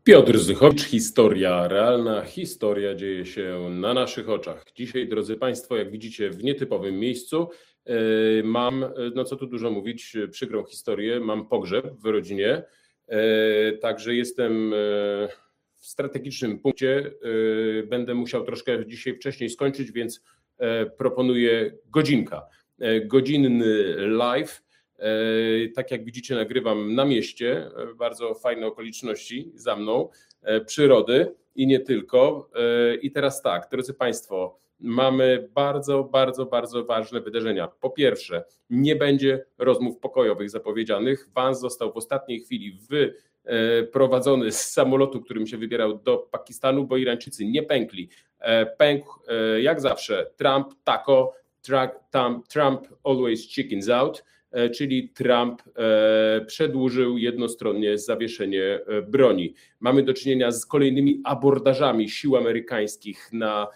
Piotr Zychowicz, historia realna, historia dzieje się na naszych oczach. Dzisiaj, drodzy Państwo, jak widzicie, w nietypowym miejscu mam, no co tu dużo mówić, przykrą historię, mam pogrzeb w rodzinie, także jestem w strategicznym punkcie, będę musiał troszkę dzisiaj wcześniej skończyć, więc proponuję godzinny live. Tak jak widzicie, nagrywam na mieście, bardzo fajne okoliczności za mną, przyrody i nie tylko. I teraz tak, drodzy Państwo, mamy bardzo ważne wydarzenia. Po pierwsze, nie będzie rozmów pokojowych zapowiedzianych. Vance został w ostatniej chwili wyprowadzony z samolotu, którym się wybierał do Pakistanu, bo Irańczycy nie pękli. Pękł jak zawsze Trump, Trump always chickens out. Czyli Trump przedłużył jednostronnie zawieszenie broni. Mamy do czynienia z kolejnymi abordażami sił amerykańskich na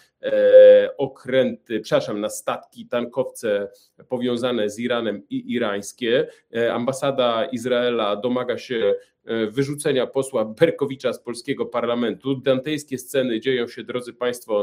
na statki, tankowce powiązane z Iranem i irańskie. Ambasada Izraela domaga się wyrzucenia posła Berkowicza z polskiego parlamentu. Dantejskie sceny dzieją się, drodzy Państwo,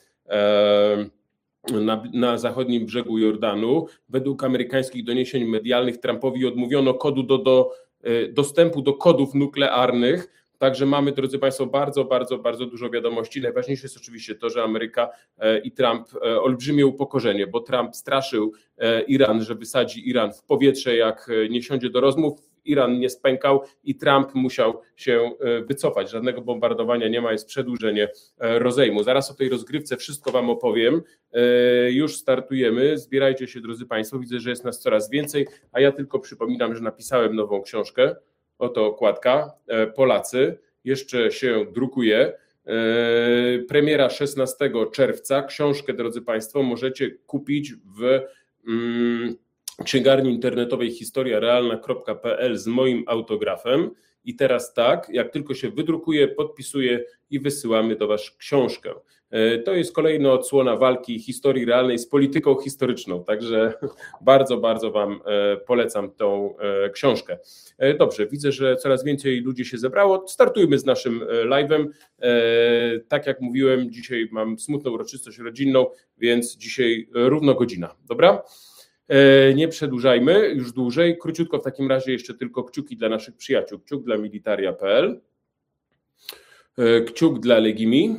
na zachodnim brzegu Jordanu. Według amerykańskich doniesień medialnych Trumpowi odmówiono dostępu do kodów nuklearnych. Także mamy, drodzy Państwo, bardzo dużo wiadomości. Najważniejsze jest oczywiście to, że Ameryka i Trump olbrzymie upokorzenie, bo Trump straszył Iran, że wysadzi Iran w powietrze, jak nie siądzie do rozmów. Iran nie spękał i Trump musiał się wycofać. Żadnego bombardowania nie ma, jest przedłużenie rozejmu. Zaraz o tej rozgrywce wszystko Wam opowiem. Już startujemy. Zbierajcie się, drodzy Państwo. Widzę, że jest nas coraz więcej, a ja tylko przypominam, że napisałem nową książkę. Oto okładka. Polacy. Jeszcze się drukuje. Premiera 16 czerwca. Książkę, drodzy Państwo, możecie kupić w księgarni internetowej historiarealna.pl z moim autografem. I teraz tak, jak tylko się wydrukuje, podpisuję i wysyłamy do Was książkę. To jest kolejna odsłona walki historii realnej z polityką historyczną, także bardzo Wam polecam tą książkę. Dobrze, widzę, że coraz więcej ludzi się zebrało. Startujmy z naszym live'em. Tak jak mówiłem, dzisiaj mam smutną uroczystość rodzinną, więc dzisiaj równo godzina, dobra? Nie przedłużajmy już dłużej. Króciutko w takim razie jeszcze tylko kciuki dla naszych przyjaciół. Kciuk dla militaria.pl, kciuk dla Legimi,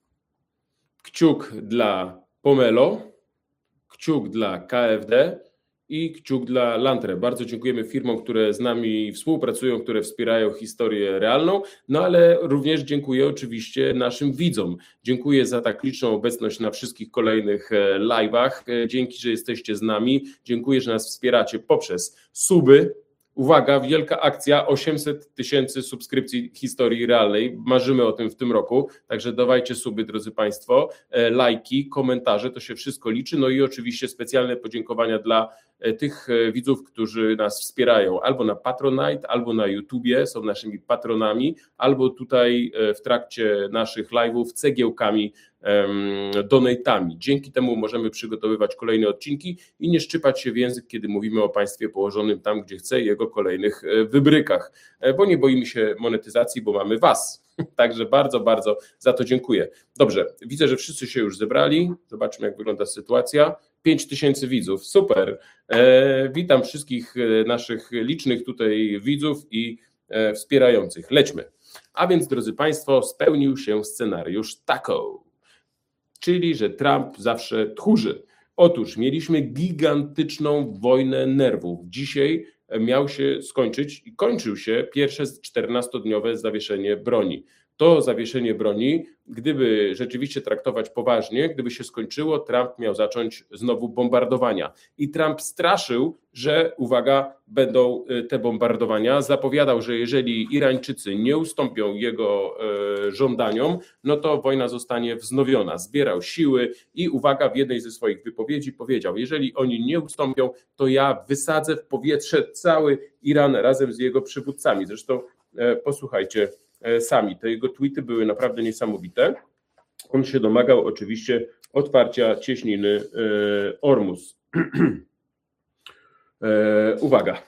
kciuk dla Pomelo, kciuk dla KFD i kciuk dla Lantre. Bardzo dziękujemy firmom, które z nami współpracują, które wspierają historię realną, no ale również dziękuję oczywiście naszym widzom. Dziękuję za tak liczną obecność na wszystkich kolejnych live'ach. Dzięki, że jesteście z nami. Dziękuję, że nas wspieracie poprzez suby. Uwaga, wielka akcja, 800 000 subskrypcji historii realnej. Marzymy o tym w tym roku, także dawajcie suby, drodzy Państwo, lajki, komentarze, to się wszystko liczy. No i oczywiście specjalne podziękowania dla tych widzów, którzy nas wspierają albo na Patronite, albo na YouTubie, są naszymi patronami, albo tutaj w trakcie naszych live'ów cegiełkami, donatami. Dzięki temu możemy przygotowywać kolejne odcinki i nie szczypać się w język, kiedy mówimy o państwie położonym tam, gdzie chce, jego kolejnych wybrykach, bo nie boimy się monetyzacji, bo mamy Was. Także bardzo za to dziękuję. Dobrze, widzę, że wszyscy się już zebrali. Zobaczmy, jak wygląda sytuacja. 5000 widzów, super. Witam wszystkich naszych licznych tutaj widzów i wspierających. Lećmy. A więc, drodzy Państwo, spełnił się scenariusz taką, czyli że Trump zawsze tchórzy. Otóż mieliśmy gigantyczną wojnę nerwów. Dzisiaj miał się skończyć i kończył się pierwsze 14-dniowe zawieszenie broni. To zawieszenie broni, gdyby rzeczywiście traktować poważnie, gdyby się skończyło, Trump miał zacząć znowu bombardowania. I Trump straszył, że, uwaga, będą te bombardowania. Zapowiadał, że jeżeli Irańczycy nie ustąpią jego żądaniom, no to wojna zostanie wznowiona. Zbierał siły i, uwaga, w jednej ze swoich wypowiedzi powiedział, jeżeli oni nie ustąpią, to ja wysadzę w powietrze cały Iran razem z jego przywódcami. Zresztą posłuchajcie sami, te jego tweety były naprawdę niesamowite. On się domagał oczywiście otwarcia cieśniny Ormus. Uwaga,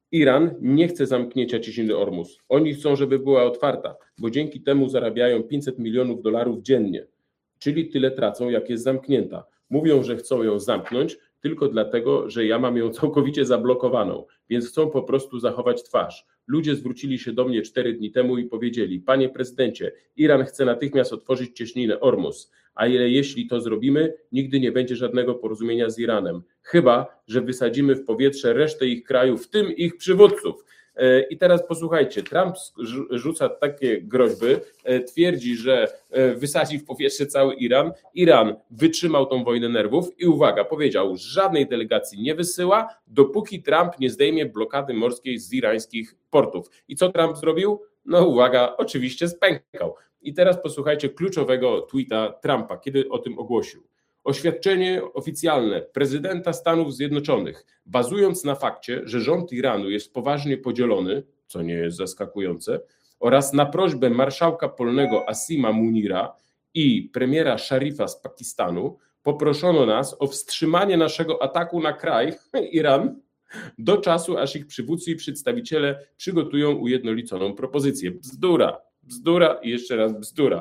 Iran nie chce zamknięcia cieśniny Ormus. Oni chcą, żeby była otwarta, bo dzięki temu zarabiają $500 milionów dziennie, czyli tyle tracą, jak jest zamknięta. Mówią, że chcą ją zamknąć tylko dlatego, że ja mam ją całkowicie zablokowaną, więc chcą po prostu zachować twarz. Ludzie zwrócili się do mnie 4 dni temu i powiedzieli: panie prezydencie, Iran chce natychmiast otworzyć cieśninę Ormus, a jeśli to zrobimy, nigdy nie będzie żadnego porozumienia z Iranem, chyba że wysadzimy w powietrze resztę ich krajów, w tym ich przywódców. I teraz posłuchajcie, Trump rzuca takie groźby, twierdzi, że wysadzi w powietrze cały Iran. Iran wytrzymał tą wojnę nerwów i uwaga, powiedział, żadnej delegacji nie wysyła, dopóki Trump nie zdejmie blokady morskiej z irańskich portów. I co Trump zrobił? No uwaga, oczywiście spękał. I teraz posłuchajcie kluczowego tweeta Trumpa, kiedy o tym ogłosił. Oświadczenie oficjalne prezydenta Stanów Zjednoczonych, bazując na fakcie, że rząd Iranu jest poważnie podzielony, co nie jest zaskakujące, oraz na prośbę marszałka polnego Asima Munira i premiera Szarifa z Pakistanu, poproszono nas o wstrzymanie naszego ataku na kraj, Iran, do czasu, aż ich przywódcy i przedstawiciele przygotują ujednoliconą propozycję. Bzdura i jeszcze raz bzdura.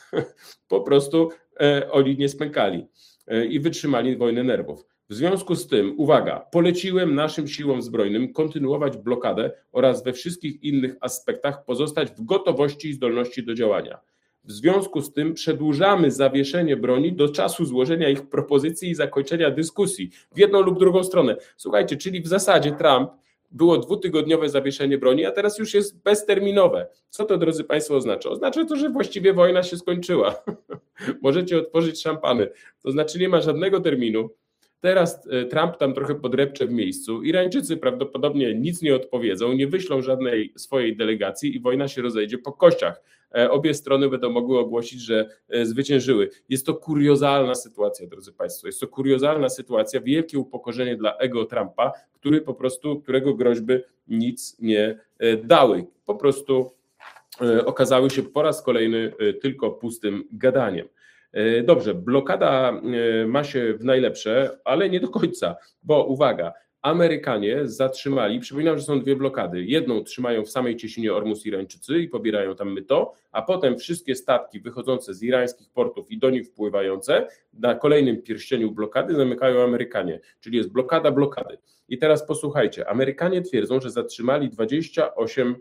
Po prostu oni nie spękali i wytrzymali wojnę nerwów. W związku z tym, uwaga, poleciłem naszym siłom zbrojnym kontynuować blokadę oraz we wszystkich innych aspektach pozostać w gotowości i zdolności do działania. W związku z tym przedłużamy zawieszenie broni do czasu złożenia ich propozycji i zakończenia dyskusji w jedną lub drugą stronę. Słuchajcie, czyli w zasadzie Trump było 2-tygodniowe zawieszenie broni, a teraz już jest bezterminowe. Co to, drodzy Państwo, oznacza? Oznacza to, że właściwie wojna się skończyła. Możecie otworzyć szampany. To znaczy nie ma żadnego terminu. Teraz Trump tam trochę podrepcze w miejscu. Irańczycy prawdopodobnie nic nie odpowiedzą, nie wyślą żadnej swojej delegacji i wojna się rozejdzie po kościach. Obie strony będą mogły ogłosić, że zwyciężyły. Jest to kuriozalna sytuacja, drodzy Państwo. Jest to kuriozalna sytuacja, wielkie upokorzenie dla ego Trumpa, którego groźby nic nie dały. Po prostu okazały się po raz kolejny tylko pustym gadaniem. Dobrze, blokada ma się w najlepsze, ale nie do końca, bo uwaga, Amerykanie zatrzymali, przypominam, że są 2 blokady. Jedną trzymają w samej cieśninie Ormus Irańczycy i pobierają tam myto, a potem wszystkie statki wychodzące z irańskich portów i do nich wpływające na kolejnym pierścieniu blokady zamykają Amerykanie, czyli jest blokada blokady. I teraz posłuchajcie, Amerykanie twierdzą, że zatrzymali 28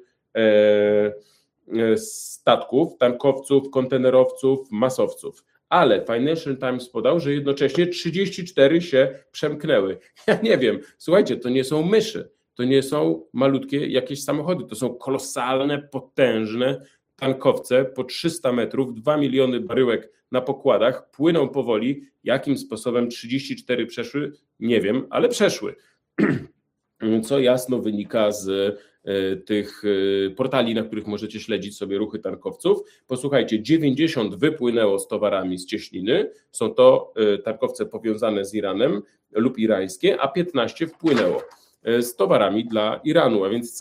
statków, tankowców, kontenerowców, masowców. Ale Financial Times podał, że jednocześnie 34 się przemknęły. Ja nie wiem, słuchajcie, to nie są myszy, to nie są malutkie jakieś samochody, to są kolosalne, potężne tankowce po 300 metrów, 2 miliony baryłek na pokładach, płyną powoli. Jakim sposobem 34 przeszły? Nie wiem, ale przeszły. Co jasno wynika z tych portali, na których możecie śledzić sobie ruchy tankowców. Posłuchajcie, 90 wypłynęło z towarami z cieśniny, są to tankowce powiązane z Iranem lub irańskie, a 15 wpłynęło z towarami dla Iranu, a więc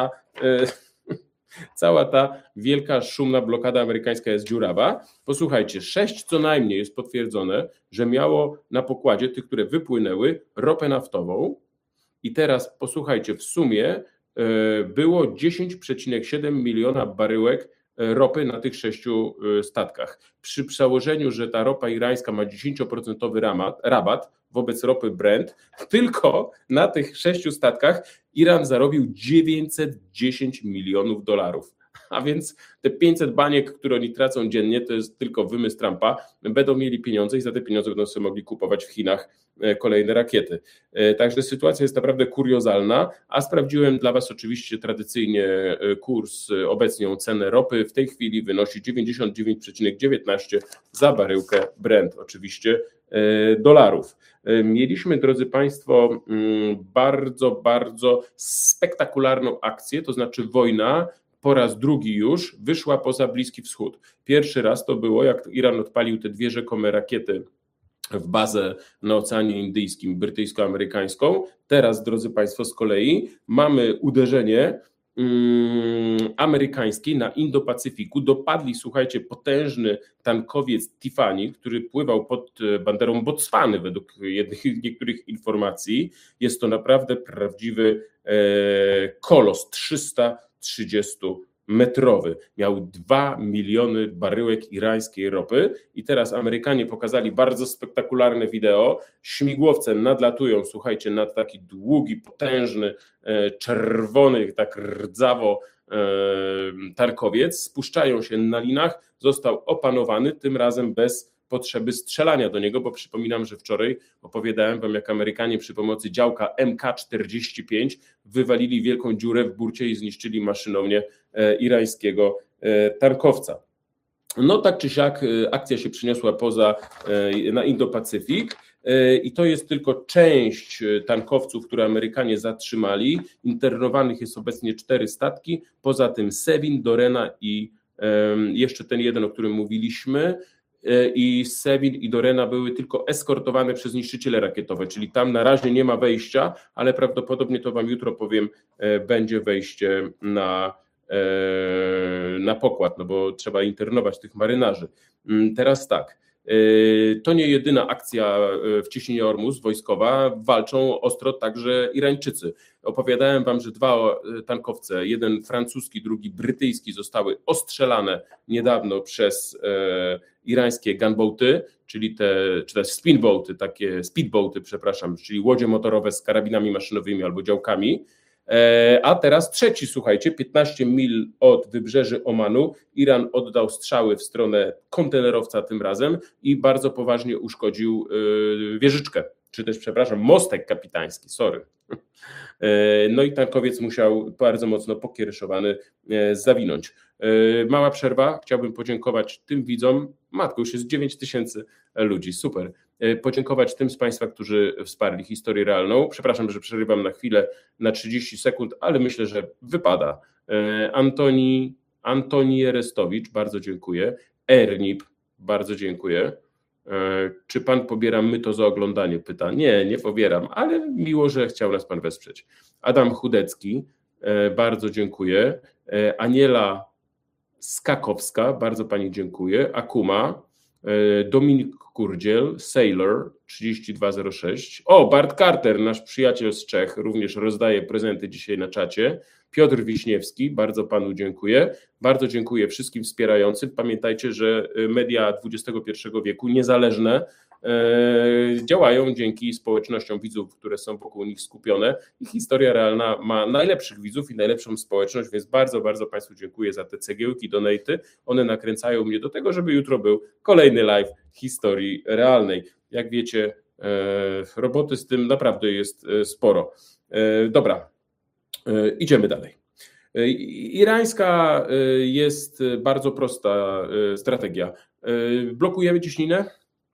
cała ta wielka, szumna blokada amerykańska jest dziurawa. Posłuchajcie, 6 co najmniej jest potwierdzone, że miało na pokładzie tych, które wypłynęły, ropę naftową. I teraz posłuchajcie, w sumie było 10,7 miliona baryłek ropy na tych 6 statkach. Przy przełożeniu, że ta ropa irańska ma 10% rabat wobec ropy Brent, tylko na tych 6 statkach Iran zarobił $910 milionów. A więc te 500 baniek, które oni tracą dziennie, to jest tylko wymysł Trumpa, będą mieli pieniądze i za te pieniądze będą sobie mogli kupować w Chinach kolejne rakiety. Także sytuacja jest naprawdę kuriozalna, a sprawdziłem dla Was oczywiście tradycyjnie kurs, obecnie cenę ropy w tej chwili wynosi 99,19 za baryłkę Brent, oczywiście dolarów. Mieliśmy, drodzy Państwo, bardzo, bardzo spektakularną akcję, to znaczy wojna po raz drugi już wyszła poza Bliski Wschód. Pierwszy raz to było, jak Iran odpalił te 2 rzekome rakiety w bazę na Oceanie Indyjskim, brytyjsko-amerykańską. Teraz, drodzy Państwo, z kolei mamy uderzenie amerykańskie na Indo-Pacyfiku. Dopadli, słuchajcie, potężny tankowiec Tiffany, który pływał pod banderą Botswany według niektórych informacji. Jest to naprawdę prawdziwy kolos 330-metrowy. Miał 2 miliony baryłek irańskiej ropy i teraz Amerykanie pokazali bardzo spektakularne wideo. Śmigłowce nadlatują, słuchajcie, nad taki długi, potężny, czerwony, tak rdzawo tankowiec, spuszczają się na linach, został opanowany, tym razem bez potrzeby strzelania do niego, bo przypominam, że wczoraj opowiadałem wam, jak Amerykanie przy pomocy działka MK-45 wywalili wielką dziurę w burcie i zniszczyli maszynownię irańskiego tankowca. No tak czy siak akcja się przeniosła na Indo-Pacyfik i to jest tylko część tankowców, które Amerykanie zatrzymali. Internowanych jest obecnie 4 statki, poza tym Sevin, Dorena i jeszcze ten jeden, o którym mówiliśmy. I Sevin i Dorena były tylko eskortowane przez niszczyciele rakietowe, czyli tam na razie nie ma wejścia, ale prawdopodobnie, to wam jutro powiem, będzie wejście na pokład, no bo trzeba internować tych marynarzy. Teraz tak, to nie jedyna akcja w cieśninie Ormus wojskowa, walczą ostro także Irańczycy. Opowiadałem wam, że 2 tankowce, jeden francuski, drugi brytyjski, zostały ostrzelane niedawno przez irańskie gunboaty, czyli czy też speedboaty, przepraszam, czyli łodzie motorowe z karabinami maszynowymi albo działkami. A teraz trzeci, słuchajcie, 15 mil od wybrzeży Omanu Iran oddał strzały w stronę kontenerowca tym razem i bardzo poważnie uszkodził wieżyczkę, czy też, przepraszam, mostek kapitański, sorry. No i tankowiec musiał bardzo mocno pokiereszowany zawinąć. Mała przerwa, chciałbym podziękować tym widzom, matko, już jest 9000 ludzi, super. Podziękować tym z Państwa, którzy wsparli historię realną. Przepraszam, że przerywam na chwilę, na 30 sekund, ale myślę, że wypada. Antoni Erestowicz, bardzo dziękuję. Ernip, bardzo dziękuję. Czy Pan pobiera myto za oglądanie? Pyta. Nie pobieram, ale miło, że chciał nas Pan wesprzeć. Adam Chudecki, bardzo dziękuję. Aniela Skakowska, bardzo Pani dziękuję. Akuma, Dominik Kurdziel, Sailor 3206. O, Bart Carter, nasz przyjaciel z Czech, również rozdaje prezenty dzisiaj na czacie. Piotr Wiśniewski, bardzo Panu dziękuję. Bardzo dziękuję wszystkim wspierającym. Pamiętajcie, że media XXI wieku niezależne działają dzięki społecznościom widzów, które są wokół nich skupione. I historia realna ma najlepszych widzów i najlepszą społeczność, więc bardzo, bardzo Państwu dziękuję za te cegiełki, donaty. One nakręcają mnie do tego, żeby jutro był kolejny live historii realnej. Jak wiecie, roboty z tym naprawdę jest sporo. Dobra, idziemy dalej. Irańska jest bardzo prosta strategia. Blokujemy cieśninę,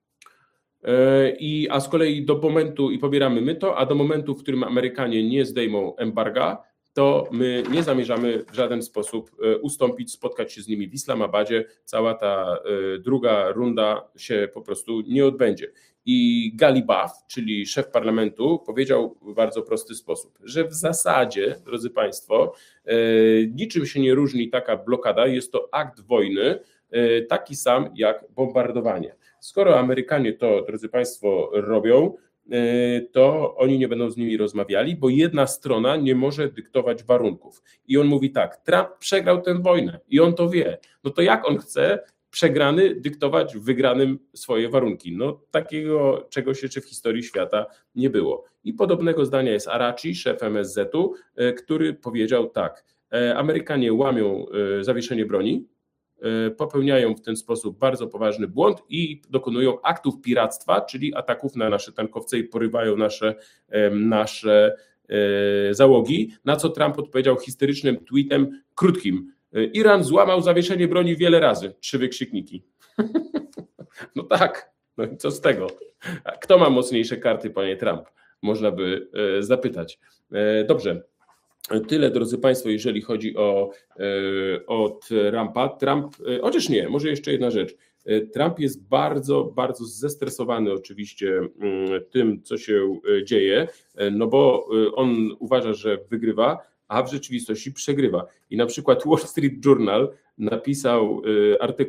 a z kolei do momentu, i pobieramy myto, a do momentu, w którym Amerykanie nie zdejmą embarga, to my nie zamierzamy w żaden sposób ustąpić, spotkać się z nimi w Islamabadzie. Cała ta druga runda się po prostu nie odbędzie. I Galibaf, czyli szef parlamentu, powiedział w bardzo prosty sposób, że w zasadzie, drodzy Państwo, niczym się nie różni taka blokada, jest to akt wojny, taki sam jak bombardowanie. Skoro Amerykanie to, drodzy Państwo, robią, to oni nie będą z nimi rozmawiali, bo jedna strona nie może dyktować warunków. I on mówi tak, Trump przegrał tę wojnę i on to wie. No to jak on chce przegrany dyktować wygranym swoje warunki? No takiego czegoś jeszcze w historii świata nie było. I podobnego zdania jest Arachi, szef MSZ-u, który powiedział tak, Amerykanie łamią zawieszenie broni, popełniają w ten sposób bardzo poważny błąd i dokonują aktów piractwa, czyli ataków na nasze tankowce i porywają nasze załogi, na co Trump odpowiedział historycznym tweetem krótkim. Iran złamał zawieszenie broni wiele razy. 3 wykrzykniki. No tak, no i co z tego? Kto ma mocniejsze karty, panie Trump? Można by zapytać. Dobrze. Tyle, drodzy Państwo, jeżeli chodzi o Trumpa. Trump, chociaż nie, może jeszcze jedna rzecz. Trump jest bardzo, bardzo zestresowany oczywiście tym, co się dzieje, no bo on uważa, że wygrywa, a w rzeczywistości przegrywa. I na przykład Wall Street Journal napisał artykuł,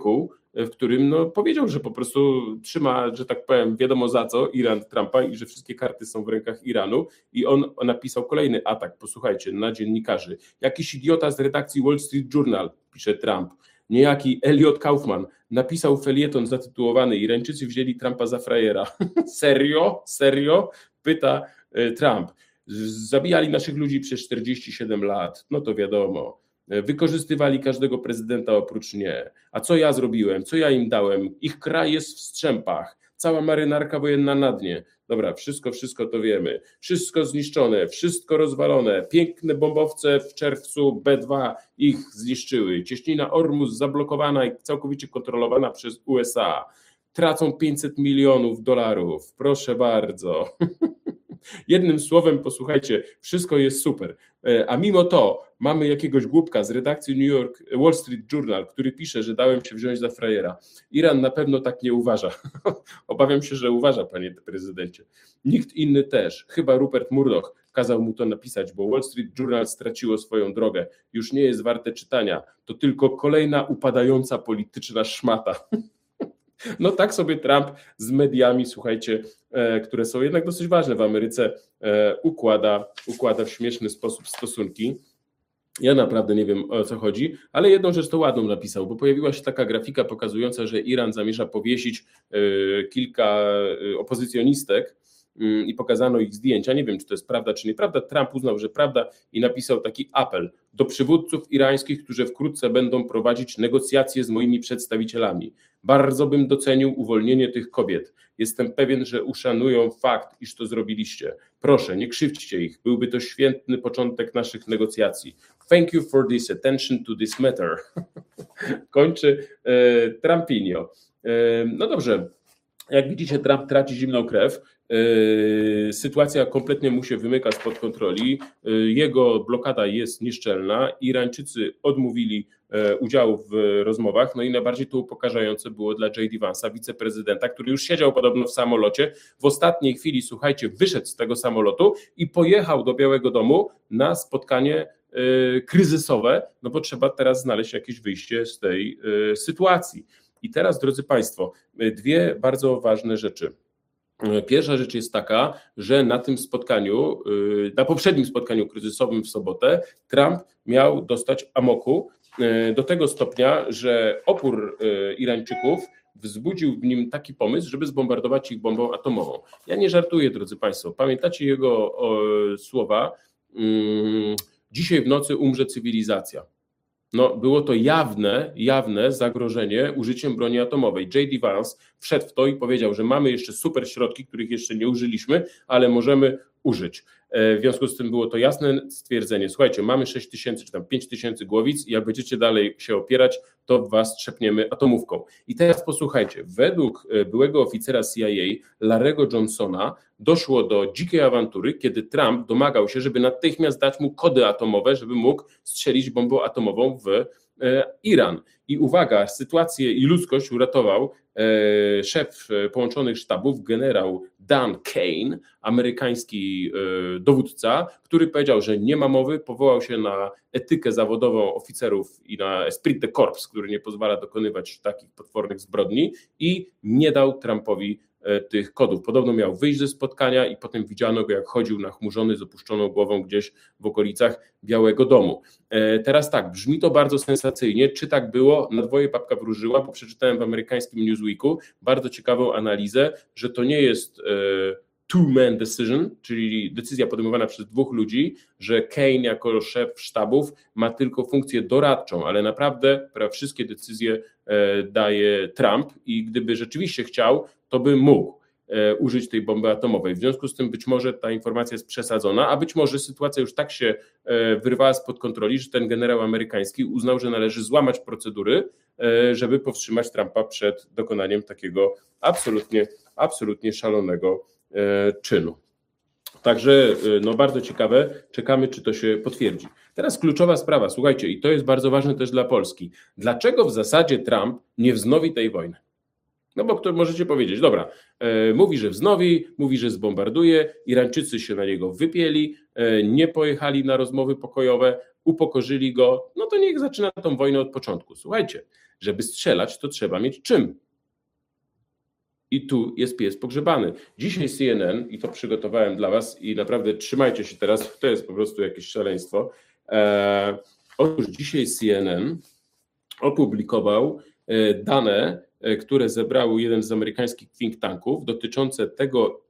w którym powiedział, że po prostu trzyma, że tak powiem, wiadomo za co Iran Trumpa i że wszystkie karty są w rękach Iranu i on napisał kolejny atak, posłuchajcie, na dziennikarzy. Jakiś idiota z redakcji Wall Street Journal, pisze Trump, niejaki Elliot Kaufman napisał felieton zatytułowany Irańczycy wzięli Trumpa za frajera. Serio? Serio? Pyta Trump. Zabijali naszych ludzi przez 47 lat, no to wiadomo. Wykorzystywali każdego prezydenta oprócz mnie. A co ja zrobiłem? Co ja im dałem? Ich kraj jest w strzępach. Cała marynarka wojenna na dnie. Dobra, wszystko to wiemy. Wszystko zniszczone, wszystko rozwalone. Piękne bombowce w czerwcu B-2 ich zniszczyły. Cieśnina Ormus zablokowana i całkowicie kontrolowana przez USA. Tracą $500 milionów. Proszę bardzo. Jednym słowem, posłuchajcie, wszystko jest super, a mimo to mamy jakiegoś głupka z redakcji New York Wall Street Journal, który pisze, że dałem się wziąć za frajera. Iran na pewno tak nie uważa. Obawiam się, że uważa, panie prezydencie. Nikt inny też, chyba Rupert Murdoch kazał mu to napisać, bo Wall Street Journal straciło swoją drogę. Już nie jest warte czytania. To tylko kolejna upadająca polityczna szmata. No tak sobie Trump z mediami, słuchajcie, które są jednak dosyć ważne w Ameryce, układa w śmieszny sposób stosunki. Ja naprawdę nie wiem, o co chodzi, ale jedną rzecz to ładną napisał, bo pojawiła się taka grafika pokazująca, że Iran zamierza powiesić kilka opozycjonistek i pokazano ich zdjęcia. Nie wiem, czy to jest prawda, czy nieprawda. Trump uznał, że prawda i napisał taki apel do przywódców irańskich, którzy wkrótce będą prowadzić negocjacje z moimi przedstawicielami. Bardzo bym docenił uwolnienie tych kobiet. Jestem pewien, że uszanują fakt, iż to zrobiliście. Proszę, nie krzywdźcie ich. Byłby to świetny początek naszych negocjacji. Thank you for this attention to this matter. Kończy Trumpinho. No dobrze, jak widzicie, Trump traci zimną krew. Sytuacja kompletnie mu się wymyka spod kontroli. Jego blokada jest nieszczelna. Irańczycy odmówili udziału w rozmowach, no i najbardziej to upokarzające było dla J.D. Vance'a, wiceprezydenta, który już siedział podobno w samolocie. W ostatniej chwili, słuchajcie, wyszedł z tego samolotu i pojechał do Białego Domu na spotkanie kryzysowe, no bo trzeba teraz znaleźć jakieś wyjście z tej sytuacji. I teraz, drodzy Państwo, dwie bardzo ważne rzeczy. Pierwsza rzecz jest taka, że na tym spotkaniu, na poprzednim spotkaniu kryzysowym w sobotę Trump miał dostać amoku do tego stopnia, że opór Irańczyków wzbudził w nim taki pomysł, żeby zbombardować ich bombą atomową. Ja nie żartuję, drodzy Państwo. Pamiętacie jego słowa? Dzisiaj w nocy umrze cywilizacja. No, było to jawne zagrożenie użyciem broni atomowej. J.D. Vance wszedł w to i powiedział, że mamy jeszcze super środki, których jeszcze nie użyliśmy, ale możemy użyć. W związku z tym było to jasne stwierdzenie. Słuchajcie, mamy 6,000 czy tam 5,000 głowic i jak będziecie dalej się opierać, to was trzepniemy atomówką. I teraz posłuchajcie, według byłego oficera CIA Larry'ego Johnsona doszło do dzikiej awantury, kiedy Trump domagał się, żeby natychmiast dać mu kody atomowe, żeby mógł strzelić bombą atomową w Iran. I uwaga, sytuację i ludzkość uratował szef połączonych sztabów, generał Dan Kane, amerykański dowódca, który powiedział, że nie ma mowy, powołał się na etykę zawodową oficerów i na esprit de corps, który nie pozwala dokonywać takich potwornych zbrodni i nie dał Trumpowi tych kodów. Podobno miał wyjść ze spotkania i potem widziano go, jak chodził nachmurzony z opuszczoną głową gdzieś w okolicach Białego Domu. Teraz tak, brzmi to bardzo sensacyjnie. Czy tak było? Na dwoje babka wróżyła, bo przeczytałem w amerykańskim Newsweeku bardzo ciekawą analizę, że to nie jest two-man decision, czyli decyzja podejmowana przez dwóch ludzi, że Kane jako szef sztabów ma tylko funkcję doradczą, ale naprawdę wszystkie decyzje daje Trump i gdyby rzeczywiście chciał, to by mógł użyć tej bomby atomowej. W związku z tym być może ta informacja jest przesadzona, a być może sytuacja już tak się wyrwała spod kontroli, że ten generał amerykański uznał, że należy złamać procedury, żeby powstrzymać Trumpa przed dokonaniem takiego absolutnie szalonego czynu. Także no bardzo ciekawe, czekamy, czy to się potwierdzi. Teraz kluczowa sprawa, słuchajcie, i to jest bardzo ważne też dla Polski. Dlaczego w zasadzie Trump nie wznowi tej wojny? No bo możecie powiedzieć, dobra, mówi, że wznowi, mówi, że zbombarduje, Irańczycy się na niego wypieli, nie pojechali na rozmowy pokojowe, upokorzyli go, no to niech zaczyna tą wojnę od początku. Słuchajcie, żeby strzelać, to trzeba mieć czym. I tu jest pies pogrzebany. Dzisiaj CNN, i to przygotowałem dla was i naprawdę trzymajcie się teraz, to jest po prostu jakieś szaleństwo. Otóż dzisiaj CNN opublikował dane, które zebrał jeden z amerykańskich think tanków dotyczące tego,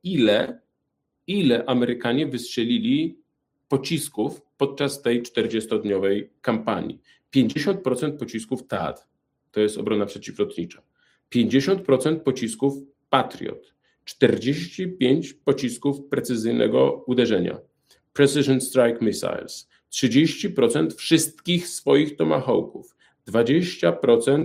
ile Amerykanie wystrzelili pocisków podczas tej 40-dniowej kampanii. 50% pocisków THAAD, to jest obrona przeciwlotnicza. 50% pocisków Patriot, 45 pocisków precyzyjnego uderzenia, Precision Strike Missiles, 30% wszystkich swoich Tomahawków, 20%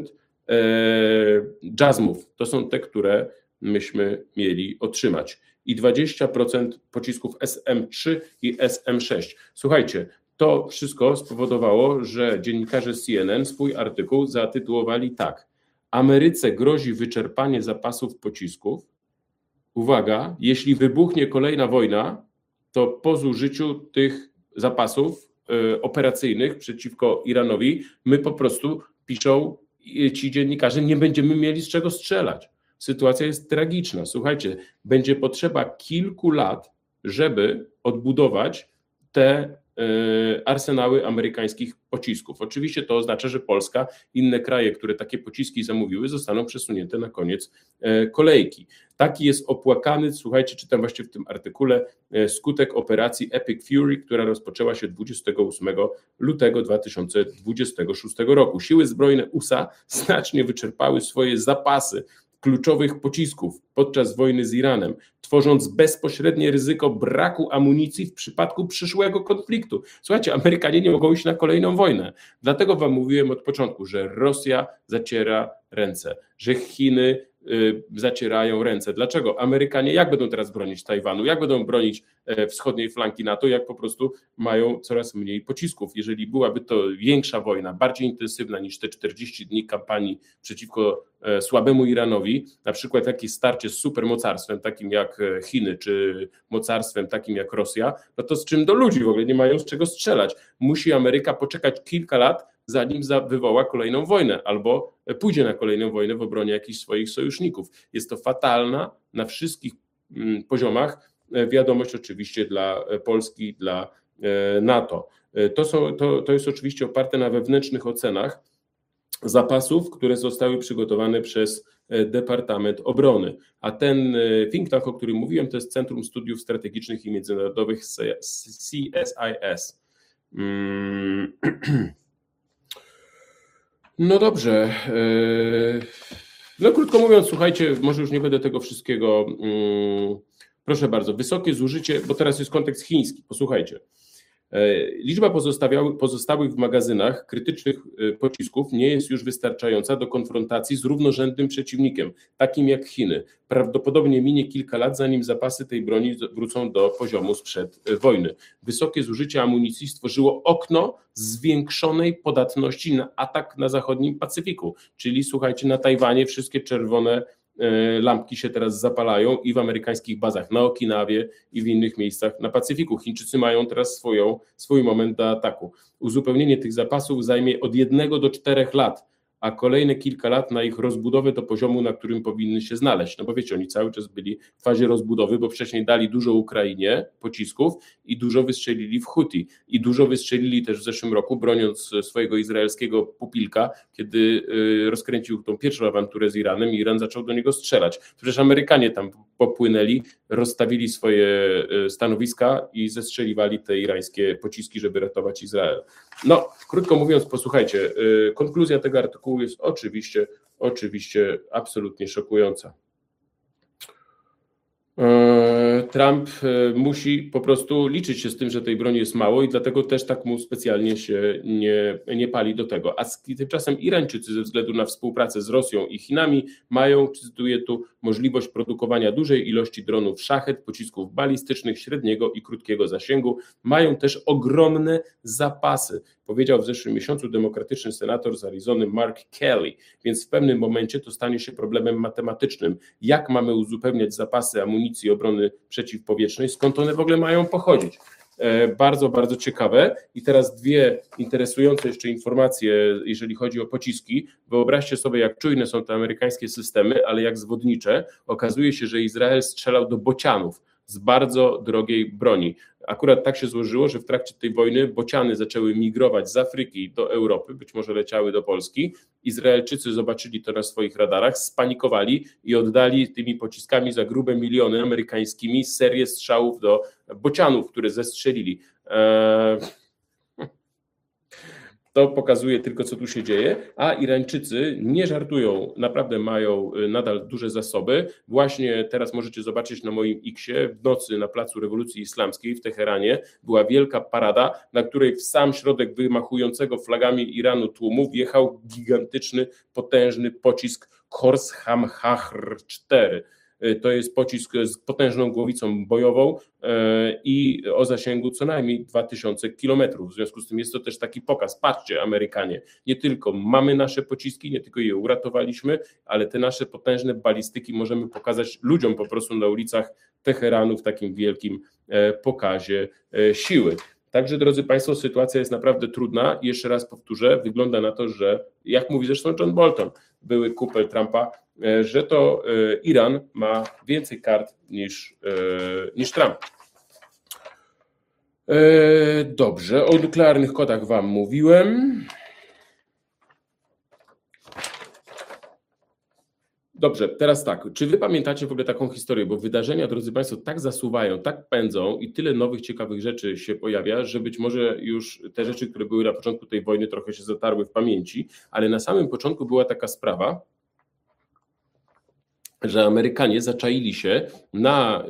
JASMów, to są te, które myśmy mieli otrzymać, i 20% pocisków SM-3 i SM-6. Słuchajcie, to wszystko spowodowało, że dziennikarze CNN swój artykuł zatytułowali tak: Ameryce grozi wyczerpanie zapasów pocisków. Uwaga, jeśli wybuchnie kolejna wojna, to po zużyciu tych zapasów operacyjnych przeciwko Iranowi, my po prostu, piszą ci dziennikarze, nie będziemy mieli z czego strzelać. Sytuacja jest tragiczna. Słuchajcie, będzie potrzeba kilku lat, żeby odbudować te arsenały amerykańskich pocisków. Oczywiście to oznacza, że Polska, inne kraje, które takie pociski zamówiły, zostaną przesunięte na koniec kolejki. Taki jest opłakany, słuchajcie, czytam właśnie w tym artykule, skutek operacji Epic Fury, która rozpoczęła się 28 lutego 2026 roku. Siły zbrojne USA znacznie wyczerpały swoje zapasy kluczowych pocisków podczas wojny z Iranem, tworząc bezpośrednie ryzyko braku amunicji w przypadku przyszłego konfliktu. Słuchajcie, Amerykanie nie mogą iść na kolejną wojnę. Dlatego wam mówiłem od początku, że Rosja zaciera ręce, że Chiny zacierają ręce. Dlaczego? Amerykanie jak będą teraz bronić Tajwanu? Jak będą bronić wschodniej flanki NATO, jak po prostu mają coraz mniej pocisków? Jeżeli byłaby to większa wojna, bardziej intensywna niż te 40 dni kampanii przeciwko słabemu Iranowi, na przykład jakieś starcie z supermocarstwem takim jak Chiny, czy mocarstwem takim jak Rosja, no to z czym do ludzi w ogóle nie mają z czego strzelać. Musi Ameryka poczekać kilka lat, zanim wywoła kolejną wojnę albo pójdzie na kolejną wojnę w obronie jakichś swoich sojuszników. Jest to fatalna na wszystkich poziomach wiadomość oczywiście dla Polski, dla NATO. To jest oczywiście oparte na wewnętrznych ocenach zapasów, które zostały przygotowane przez Departament Obrony. A ten think tank, o którym mówiłem, to jest Centrum Studiów Strategicznych i Międzynarodowych CSIS. No dobrze. No krótko mówiąc, słuchajcie, może już nie będę tego wszystkiego. Proszę bardzo, wysokie zużycie, bo teraz jest kontekst chiński, posłuchajcie. Liczba pozostałych w magazynach krytycznych pocisków nie jest już wystarczająca do konfrontacji z równorzędnym przeciwnikiem, takim jak Chiny. Prawdopodobnie minie kilka lat, zanim zapasy tej broni wrócą do poziomu sprzed wojny. Wysokie zużycie amunicji stworzyło okno zwiększonej podatności na atak na zachodnim Pacyfiku, czyli słuchajcie, na Tajwanie wszystkie czerwone lampki się teraz zapalają i w amerykańskich bazach na Okinawie i w innych miejscach na Pacyfiku. Chińczycy mają teraz swój moment do ataku. Uzupełnienie tych zapasów zajmie od 1 do 4 lat, a kolejne kilka lat na ich rozbudowę do poziomu, na którym powinny się znaleźć. No bo wiecie, oni cały czas byli w fazie rozbudowy, bo wcześniej dali dużo Ukrainie pocisków i dużo wystrzelili w Huti. I dużo wystrzelili też w zeszłym roku, broniąc swojego izraelskiego pupilka, kiedy rozkręcił tą pierwszą awanturę z Iranem i Iran zaczął do niego strzelać. Przecież Amerykanie tam popłynęli, rozstawili swoje stanowiska i zestrzeliwali te irańskie pociski, żeby ratować Izrael. No, krótko mówiąc, posłuchajcie, konkluzja tego artykułu jest oczywiście absolutnie szokująca. Trump musi po prostu liczyć się z tym, że tej broni jest mało i dlatego też tak mu specjalnie się nie pali do tego. A tymczasem Irańczycy ze względu na współpracę z Rosją i Chinami mają, cytuję tu, możliwość produkowania dużej ilości dronów Shahed, pocisków balistycznych średniego i krótkiego zasięgu. Mają też ogromne zapasy, powiedział w zeszłym miesiącu demokratyczny senator z Arizony Mark Kelly, więc w pewnym momencie to stanie się problemem matematycznym. Jak mamy uzupełniać zapasy amunicji obrony przeciwpowietrznej, skąd one w ogóle mają pochodzić? Bardzo, bardzo ciekawe. I teraz dwie interesujące jeszcze informacje, jeżeli chodzi o pociski. Wyobraźcie sobie, jak czujne są te amerykańskie systemy, ale jak zwodnicze. Okazuje się, że Izrael strzelał do bocianów z bardzo drogiej broni. Akurat tak się złożyło, że w trakcie tej wojny bociany zaczęły migrować z Afryki do Europy, być może leciały do Polski. Izraelczycy zobaczyli to na swoich radarach, spanikowali i oddali tymi pociskami za grube miliony amerykańskimi serię strzałów do bocianów, które zestrzelili. To pokazuje tylko, co tu się dzieje, a Irańczycy nie żartują, naprawdę mają nadal duże zasoby. Właśnie teraz możecie zobaczyć na moim X-ie, w nocy na Placu Rewolucji Islamskiej w Teheranie była wielka parada, na której w sam środek wymachującego flagami Iranu tłumu wjechał gigantyczny, potężny pocisk Khors-Hamkhahr-4. To jest pocisk z potężną głowicą bojową i o zasięgu co najmniej 2000 kilometrów. W związku z tym jest to też taki pokaz. Patrzcie, Amerykanie, nie tylko mamy nasze pociski, nie tylko je uratowaliśmy, ale te nasze potężne balistyki możemy pokazać ludziom po prostu na ulicach Teheranu w takim wielkim pokazie siły. Także, drodzy Państwo, sytuacja jest naprawdę trudna. Jeszcze raz powtórzę, wygląda na to, że, jak mówi zresztą John Bolton, były kupel Trumpa, że to Iran ma więcej kart niż Trump. Dobrze, o nuklearnych kodach Wam mówiłem. Dobrze, teraz tak, czy Wy pamiętacie w ogóle taką historię, bo wydarzenia, drodzy Państwo, tak zasuwają, tak pędzą i tyle nowych, ciekawych rzeczy się pojawia, że być może już te rzeczy, które były na początku tej wojny, trochę się zatarły w pamięci, ale na samym początku była taka sprawa, że Amerykanie zaczaili się na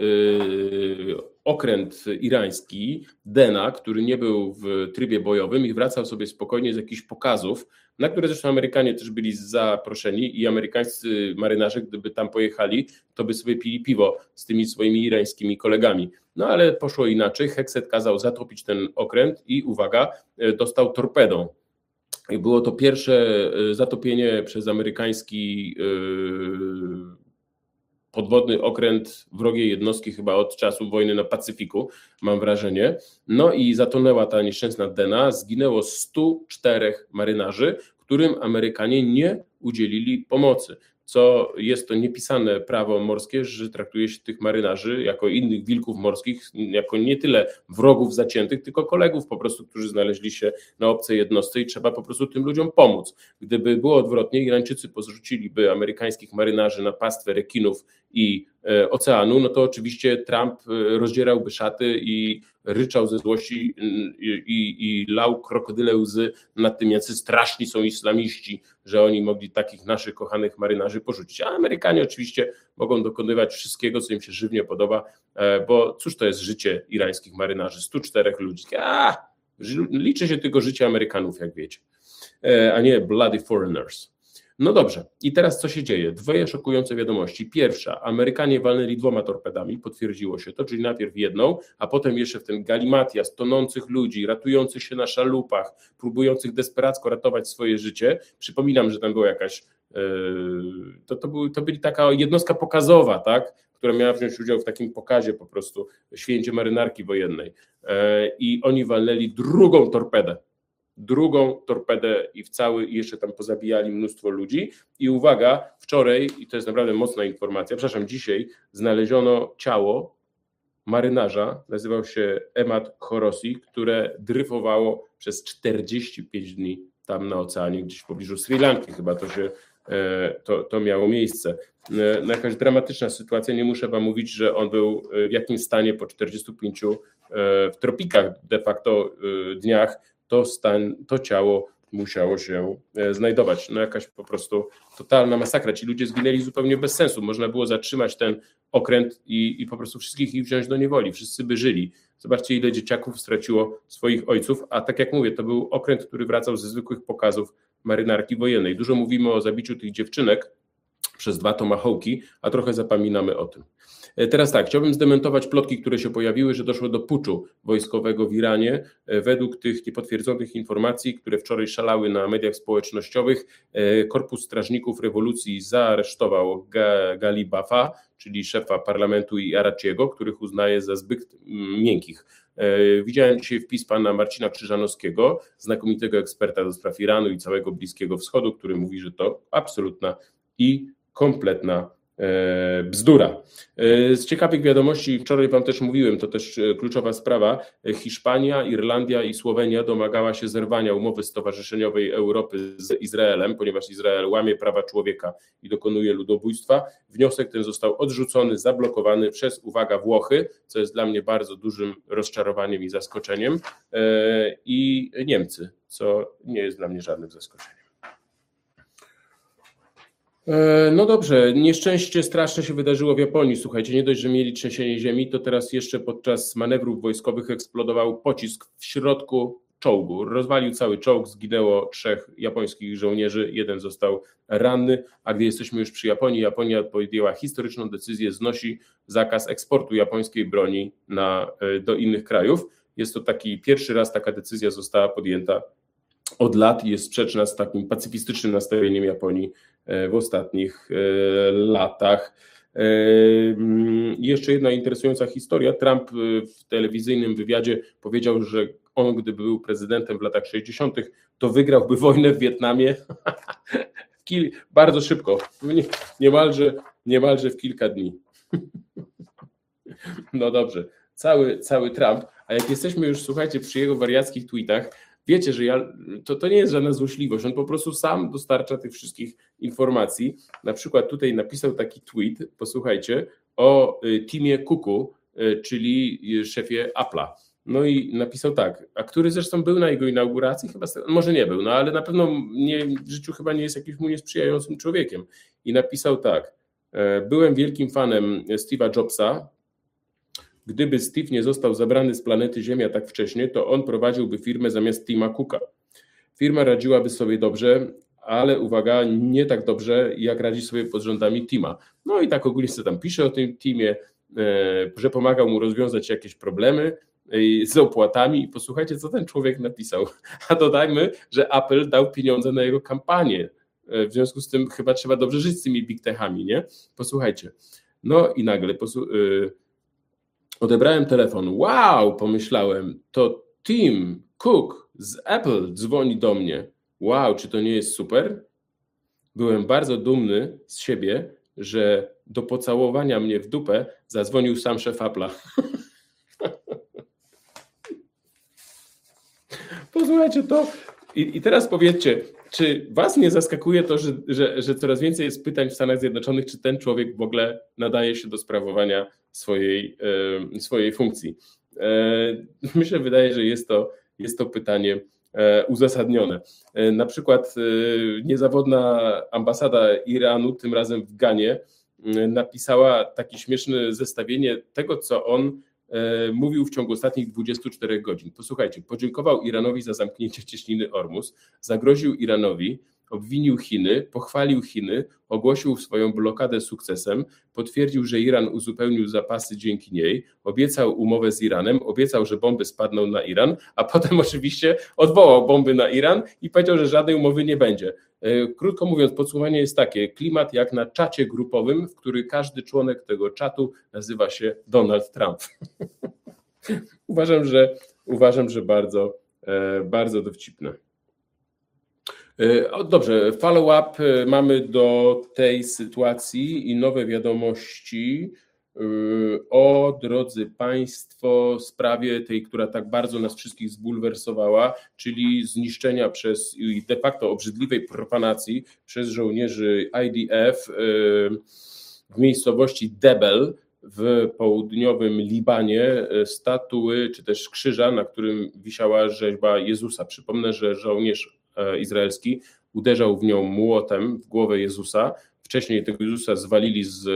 okręt irański Dena, który nie był w trybie bojowym i wracał sobie spokojnie z jakichś pokazów, na które zresztą Amerykanie też byli zaproszeni i amerykańscy marynarze, gdyby tam pojechali, to by sobie pili piwo z tymi swoimi irańskimi kolegami. No ale poszło inaczej, Hexet kazał zatopić ten okręt i uwaga, dostał torpedą. I było to pierwsze zatopienie przez amerykański podwodny okręt wrogiej jednostki chyba od czasu wojny na Pacyfiku, mam wrażenie. No i zatonęła ta nieszczęsna Dena, zginęło 104 marynarzy, którym Amerykanie nie udzielili pomocy. Co jest to niepisane prawo morskie, że traktuje się tych marynarzy jako innych wilków morskich, jako nie tyle wrogów zaciętych, tylko kolegów po prostu, którzy znaleźli się na obcej jednostce i trzeba po prostu tym ludziom pomóc. Gdyby było odwrotnie, Irańczycy pozrzuciliby amerykańskich marynarzy na pastwę rekinów i oceanu, no to oczywiście Trump rozdzierałby szaty i ryczał ze złości i lał krokodyle łzy nad tym, jacy straszni są islamiści, że oni mogli takich naszych kochanych marynarzy porzucić. A Amerykanie oczywiście mogą dokonywać wszystkiego, co im się żywnie podoba, bo cóż to jest życie irańskich marynarzy, 104 ludzi. Liczy się tylko życie Amerykanów, jak wiecie, a nie bloody foreigners. No dobrze, i teraz co się dzieje? Dwie szokujące wiadomości. Pierwsza, Amerykanie walnęli 2 torpedami, potwierdziło się to, czyli najpierw jedną, a potem jeszcze w ten galimatias tonących ludzi, ratujących się na szalupach, próbujących desperacko ratować swoje życie. Przypominam, że tam była jakaś, to była taka jednostka pokazowa, tak, która miała wziąć udział w takim pokazie po prostu, święcie marynarki wojennej. I oni walnęli drugą torpedę i jeszcze tam pozabijali mnóstwo ludzi. I uwaga, wczoraj, i to jest naprawdę mocna informacja, dzisiaj znaleziono ciało marynarza, nazywał się Emad Khorossi, które dryfowało przez 45 dni tam na oceanie, gdzieś w pobliżu Sri Lanki chyba to miało miejsce. No jakaś dramatyczna sytuacja, nie muszę Wam mówić, że on był w jakim stanie po 45 w tropikach de facto dniach, to ciało musiało się znajdować. No jakaś po prostu totalna masakra. Ci ludzie zginęli zupełnie bez sensu. Można było zatrzymać ten okręt i po prostu wszystkich ich wziąć do niewoli. Wszyscy by żyli. Zobaczcie, ile dzieciaków straciło swoich ojców, a tak jak mówię, to był okręt, który wracał ze zwykłych pokazów marynarki wojennej. Dużo mówimy o zabiciu tych dziewczynek, przez 2 tomahawki, a trochę zapominamy o tym. Teraz tak, chciałbym zdementować plotki, które się pojawiły, że doszło do puczu wojskowego w Iranie. Według tych niepotwierdzonych informacji, które wczoraj szalały na mediach społecznościowych, Korpus Strażników Rewolucji zaaresztował Galibafa, czyli szefa parlamentu i Araciego, których uznaje za zbyt miękkich. Widziałem dzisiaj wpis pana Marcina Krzyżanowskiego, znakomitego eksperta do spraw Iranu i całego Bliskiego Wschodu, który mówi, że to absolutna i kompletna bzdura. Z ciekawych wiadomości, wczoraj wam też mówiłem, to też kluczowa sprawa, Hiszpania, Irlandia i Słowenia domagała się zerwania umowy stowarzyszeniowej Europy z Izraelem, ponieważ Izrael łamie prawa człowieka i dokonuje ludobójstwa. Wniosek ten został odrzucony, zablokowany przez, uwaga, Włochy, co jest dla mnie bardzo dużym rozczarowaniem i zaskoczeniem, i Niemcy, co nie jest dla mnie żadnym zaskoczeniem. No dobrze, nieszczęście straszne się wydarzyło w Japonii. Słuchajcie, nie dość, że mieli trzęsienie ziemi, to teraz jeszcze podczas manewrów wojskowych eksplodował pocisk w środku czołgu. Rozwalił cały czołg, zginęło 3 japońskich żołnierzy, 1 został ranny, a gdy jesteśmy już przy Japonii, Japonia podjęła historyczną decyzję, znosi zakaz eksportu japońskiej broni do innych krajów. Jest to taki pierwszy raz taka decyzja została podjęta od lat i jest sprzeczna z takim pacyfistycznym nastawieniem Japonii w ostatnich latach. Jeszcze jedna interesująca historia. Trump w telewizyjnym wywiadzie powiedział, że on, gdyby był prezydentem w latach 60., to wygrałby wojnę w Wietnamie bardzo szybko, niemalże w kilka dni. No dobrze, cały Trump, a jak jesteśmy już, słuchajcie, przy jego wariackich tweetach, wiecie, że to nie jest żadna złośliwość, on po prostu sam dostarcza tych wszystkich informacji. Na przykład tutaj napisał taki tweet, posłuchajcie, o Timie Cooku, czyli szefie Apple'a. No i napisał tak, a który zresztą był na jego inauguracji, chyba może nie był, no ale na pewno w życiu chyba nie jest jakimś mu niesprzyjającym człowiekiem. I napisał tak, byłem wielkim fanem Steve'a Jobsa. Gdyby Steve nie został zabrany z planety Ziemia tak wcześnie, to on prowadziłby firmę zamiast Tima Cooka. Firma radziłaby sobie dobrze, ale uwaga, nie tak dobrze, jak radzi sobie pod rządami Tima. No i tak ogólnie sobie tam pisze o tym Timie, że pomagał mu rozwiązać jakieś problemy z opłatami i posłuchajcie, co ten człowiek napisał. A dodajmy, że Apple dał pieniądze na jego kampanię. W związku z tym chyba trzeba dobrze żyć z tymi big techami, nie? Posłuchajcie. No i nagle odebrałem telefon. Wow, pomyślałem, to Tim Cook z Apple dzwoni do mnie. Wow, czy to nie jest super? Byłem bardzo dumny z siebie, że do pocałowania mnie w dupę zadzwonił sam szef Apple'a. Posłuchajcie to i teraz powiedzcie, czy was nie zaskakuje to, że coraz więcej jest pytań w Stanach Zjednoczonych, czy ten człowiek w ogóle nadaje się do sprawowania swojej funkcji? Myślę, wydaje, że jest to pytanie uzasadnione. Na przykład niezawodna ambasada Iranu, tym razem w Ganie, napisała takie śmieszne zestawienie tego, co on mówił w ciągu ostatnich 24 godzin. Posłuchajcie, podziękował Iranowi za zamknięcie cieśniny Ormus, zagroził Iranowi, obwinił Chiny, pochwalił Chiny, ogłosił swoją blokadę sukcesem, potwierdził, że Iran uzupełnił zapasy dzięki niej, obiecał umowę z Iranem, obiecał, że bomby spadną na Iran, a potem oczywiście odwołał bomby na Iran i powiedział, że żadnej umowy nie będzie. Krótko mówiąc, podsumowanie jest takie, klimat jak na czacie grupowym, w który każdy członek tego czatu nazywa się Donald Trump. Uważam, że bardzo, bardzo dowcipne. Dobrze, follow-up mamy do tej sytuacji i nowe wiadomości o, drodzy Państwo, sprawie tej, która tak bardzo nas wszystkich zbulwersowała, czyli zniszczenia przez de facto obrzydliwej profanacji przez żołnierzy IDF w miejscowości Debel w południowym Libanie statuły czy też krzyża, na którym wisiała rzeźba Jezusa. Przypomnę, że żołnierz izraelski uderzał w nią młotem w głowę Jezusa. Wcześniej tego Jezusa zwalili z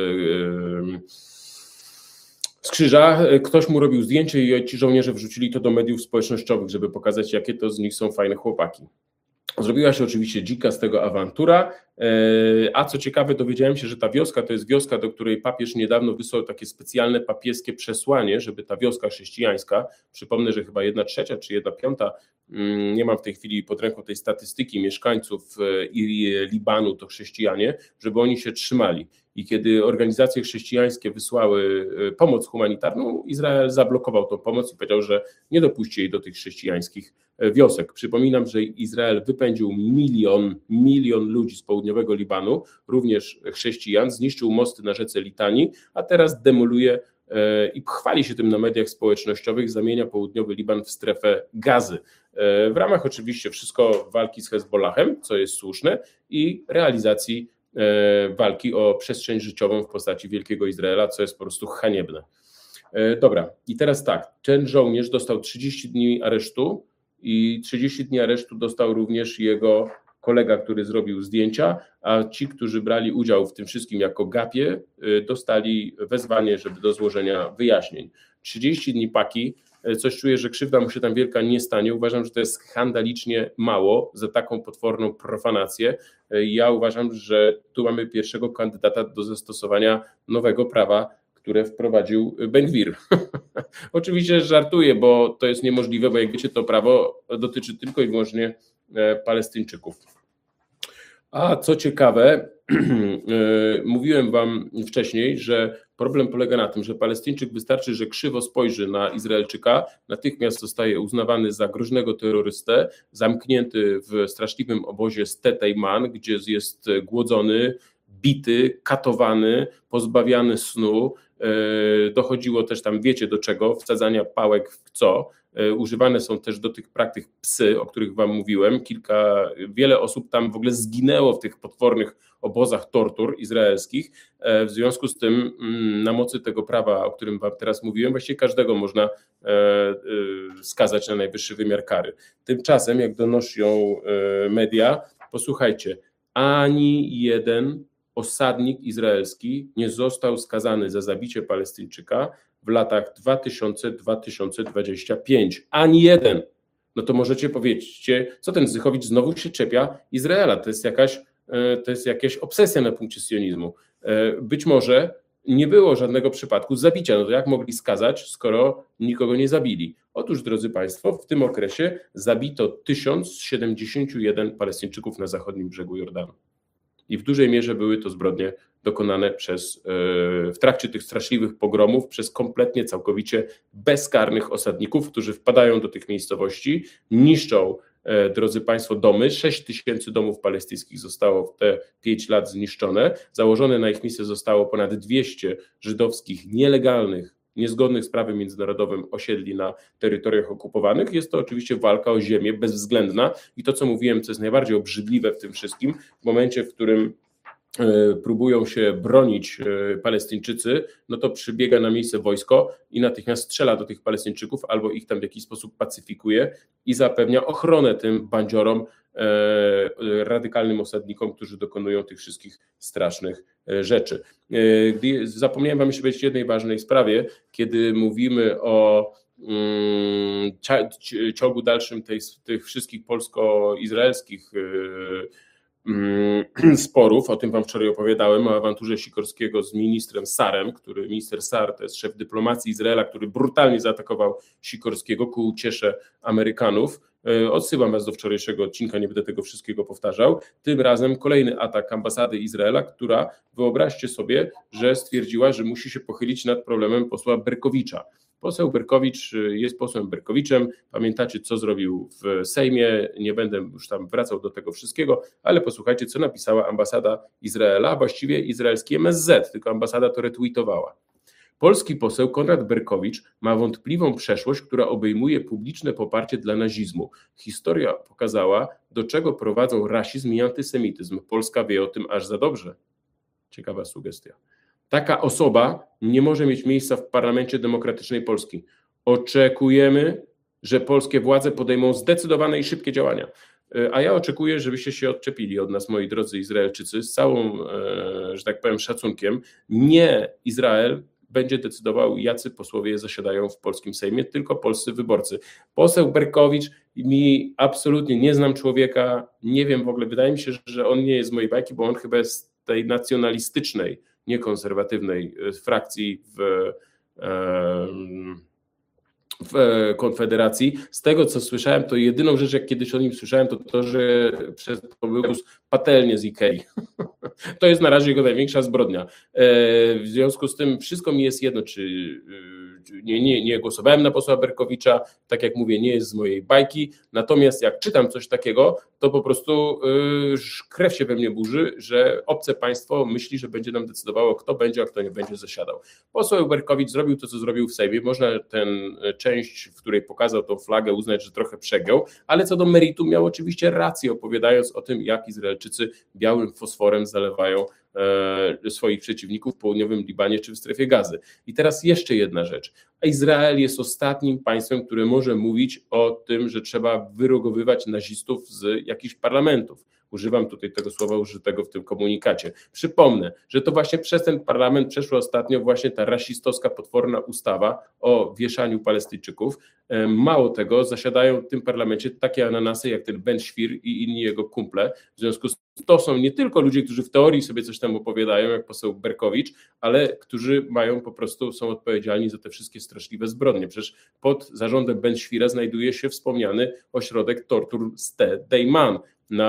krzyża. Ktoś mu robił zdjęcie i ci żołnierze wrzucili to do mediów społecznościowych, żeby pokazać, jakie to z nich są fajne chłopaki. Zrobiła się oczywiście dzika z tego awantura, a co ciekawe dowiedziałem się, że ta wioska to jest wioska, do której papież niedawno wysłał takie specjalne papieskie przesłanie, żeby ta wioska chrześcijańska, przypomnę, że chyba 1/3 czy 1/5, nie mam w tej chwili pod ręką tej statystyki mieszkańców Libanu to chrześcijanie, żeby oni się trzymali. I kiedy organizacje chrześcijańskie wysłały pomoc humanitarną, Izrael zablokował tą pomoc i powiedział, że nie dopuści jej do tych chrześcijańskich wiosek. Przypominam, że Izrael wypędził milion ludzi z południowego Libanu, również chrześcijan, zniszczył mosty na rzece Litani, a teraz demoluje i chwali się tym na mediach społecznościowych, zamienia południowy Liban w strefę Gazy. W ramach oczywiście wszystko walki z Hezbollahem, co jest słuszne, i realizacji walki o przestrzeń życiową w postaci Wielkiego Izraela, co jest po prostu haniebne. Dobra, i teraz tak, ten żołnierz dostał 30 dni aresztu i 30 dni aresztu dostał również jego kolega, który zrobił zdjęcia, a ci, którzy brali udział w tym wszystkim jako gapie, dostali wezwanie, żeby do złożenia wyjaśnień. 30 dni paki, coś czuję, że krzywda mu się tam wielka nie stanie. Uważam, że to jest skandalicznie mało za taką potworną profanację. Ja uważam, że tu mamy pierwszego kandydata do zastosowania nowego prawa, które wprowadził Ben-Gvir. Oczywiście żartuję, bo to jest niemożliwe, bo jak wiecie, to prawo dotyczy tylko i wyłącznie Palestyńczyków. A co ciekawe, mówiłem wam wcześniej, że problem polega na tym, że Palestyńczyk wystarczy, że krzywo spojrzy na Izraelczyka, natychmiast zostaje uznawany za groźnego terrorystę, zamknięty w straszliwym obozie Stetejman, gdzie jest głodzony, bity, katowany, pozbawiany snu. Dochodziło też tam, wiecie do czego, wsadzania pałek w co. Używane są też do tych praktyk psy, o których wam mówiłem. Wiele osób tam w ogóle zginęło w tych potwornych obozach tortur izraelskich. W związku z tym na mocy tego prawa, o którym wam teraz mówiłem, właściwie każdego można skazać na najwyższy wymiar kary. Tymczasem, jak donoszą media, posłuchajcie, ani jeden osadnik izraelski nie został skazany za zabicie Palestyńczyka w latach 2000-2025. Ani jeden. No to możecie powiedzieć, co ten Zychowicz znowu się czepia Izraela. To jest jakaś obsesja na punkcie sionizmu. Być może nie było żadnego przypadku zabicia. No to jak mogli skazać, skoro nikogo nie zabili? Otóż, drodzy Państwo, w tym okresie zabito 1071 Palestyńczyków na zachodnim brzegu Jordanu. I w dużej mierze były to zbrodnie dokonane w trakcie tych straszliwych pogromów przez kompletnie, całkowicie bezkarnych osadników, którzy wpadają do tych miejscowości, niszczą, drodzy Państwo, domy. 6000 domów palestyńskich zostało w te 5 lat zniszczone. Założone na ich miejsce zostało ponad 200 żydowskich, nielegalnych, niezgodnych z prawem międzynarodowym osiedli na terytoriach okupowanych. Jest to oczywiście walka o ziemię bezwzględna i to, co mówiłem, co jest najbardziej obrzydliwe w tym wszystkim, w momencie, w którym próbują się bronić Palestyńczycy, no to przybiega na miejsce wojsko i natychmiast strzela do tych Palestyńczyków albo ich tam w jakiś sposób pacyfikuje i zapewnia ochronę tym bandziorom, radykalnym osadnikom, którzy dokonują tych wszystkich strasznych rzeczy. Zapomniałem wam jeszcze powiedzieć o jednej ważnej sprawie, kiedy mówimy o ciągu dalszym tych wszystkich polsko-izraelskich sporów, o tym wam wczoraj opowiadałem, o awanturze Sikorskiego z ministrem Sarem, minister Sar to jest szef dyplomacji Izraela, który brutalnie zaatakował Sikorskiego ku uciesze Amerykanów. Odsyłam was do wczorajszego odcinka, nie będę tego wszystkiego powtarzał. Tym razem kolejny atak ambasady Izraela, która, wyobraźcie sobie, że stwierdziła, że musi się pochylić nad problemem posła Berkowicza. Poseł Berkowicz jest posłem Berkowiczem. Pamiętacie, co zrobił w Sejmie. Nie będę już tam wracał do tego wszystkiego, ale posłuchajcie, co napisała ambasada Izraela, a właściwie izraelski MSZ, tylko ambasada to retweetowała. Polski poseł Konrad Berkowicz ma wątpliwą przeszłość, która obejmuje publiczne poparcie dla nazizmu. Historia pokazała, do czego prowadzą rasizm i antysemityzm. Polska wie o tym aż za dobrze. Ciekawa sugestia. Taka osoba nie może mieć miejsca w parlamencie demokratycznej Polski. Oczekujemy, że polskie władze podejmą zdecydowane i szybkie działania. A ja oczekuję, żebyście się odczepili od nas, moi drodzy Izraelczycy, z całą, że tak powiem, szacunkiem. Nie Izrael będzie decydował, jacy posłowie zasiadają w polskim Sejmie, tylko polscy wyborcy. Poseł Berkowicz, mi absolutnie nie znam człowieka, nie wiem w ogóle, wydaje mi się, że on nie jest z mojej bajki, bo on chyba jest z tej nacjonalistycznej, niekonserwatywnej frakcji w Konfederacji. Z tego, co słyszałem, to jedyną rzecz, jak kiedyś o nim słyszałem, to że przez to był patelnię z Ikei. To jest na razie jego największa zbrodnia. W związku z tym wszystko mi jest jedno, czy nie głosowałem na posła Berkowicza, tak jak mówię, nie jest z mojej bajki, natomiast jak czytam coś takiego, to po prostu krew się we mnie burzy, że obce państwo myśli, że będzie nam decydowało, kto będzie, a kto nie będzie zasiadał. Poseł Berkowicz zrobił to, co zrobił w Sejmie, można tę część, w której pokazał tą flagę, uznać, że trochę przegiął, ale co do meritum miał oczywiście rację, opowiadając o tym, jak Izraelczycy białym fosforem zalewają swoich przeciwników w południowym Libanie czy w strefie Gazy. I teraz jeszcze jedna rzecz. Izrael jest ostatnim państwem, które może mówić o tym, że trzeba wyrugowywać nazistów z jakichś parlamentów. Używam tutaj tego słowa użytego w tym komunikacie. Przypomnę, że to właśnie przez ten parlament przeszła ostatnio właśnie ta rasistowska, potworna ustawa o wieszaniu Palestyńczyków. Mało tego, zasiadają w tym parlamencie takie ananasy jak ten Ben Shvir i inni jego kumple. W związku z tym to są nie tylko ludzie, którzy w teorii sobie coś tam opowiadają, jak poseł Berkowicz, ale którzy mają po prostu, są odpowiedzialni za te wszystkie straszliwe zbrodnie. Przecież pod zarządem Ben Shvira znajduje się wspomniany ośrodek tortur Sde Man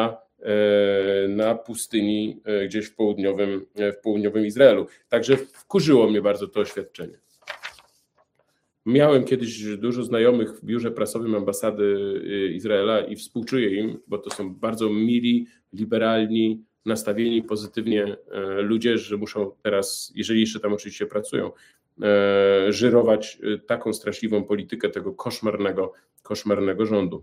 na pustyni gdzieś w południowym Izraelu. Także wkurzyło mnie bardzo to oświadczenie. Miałem kiedyś dużo znajomych w biurze prasowym ambasady Izraela i współczuję im, bo to są bardzo mili, liberalni, nastawieni pozytywnie ludzie, że muszą teraz, jeżeli jeszcze tam oczywiście pracują, żyrować taką straszliwą politykę tego koszmarnego rządu.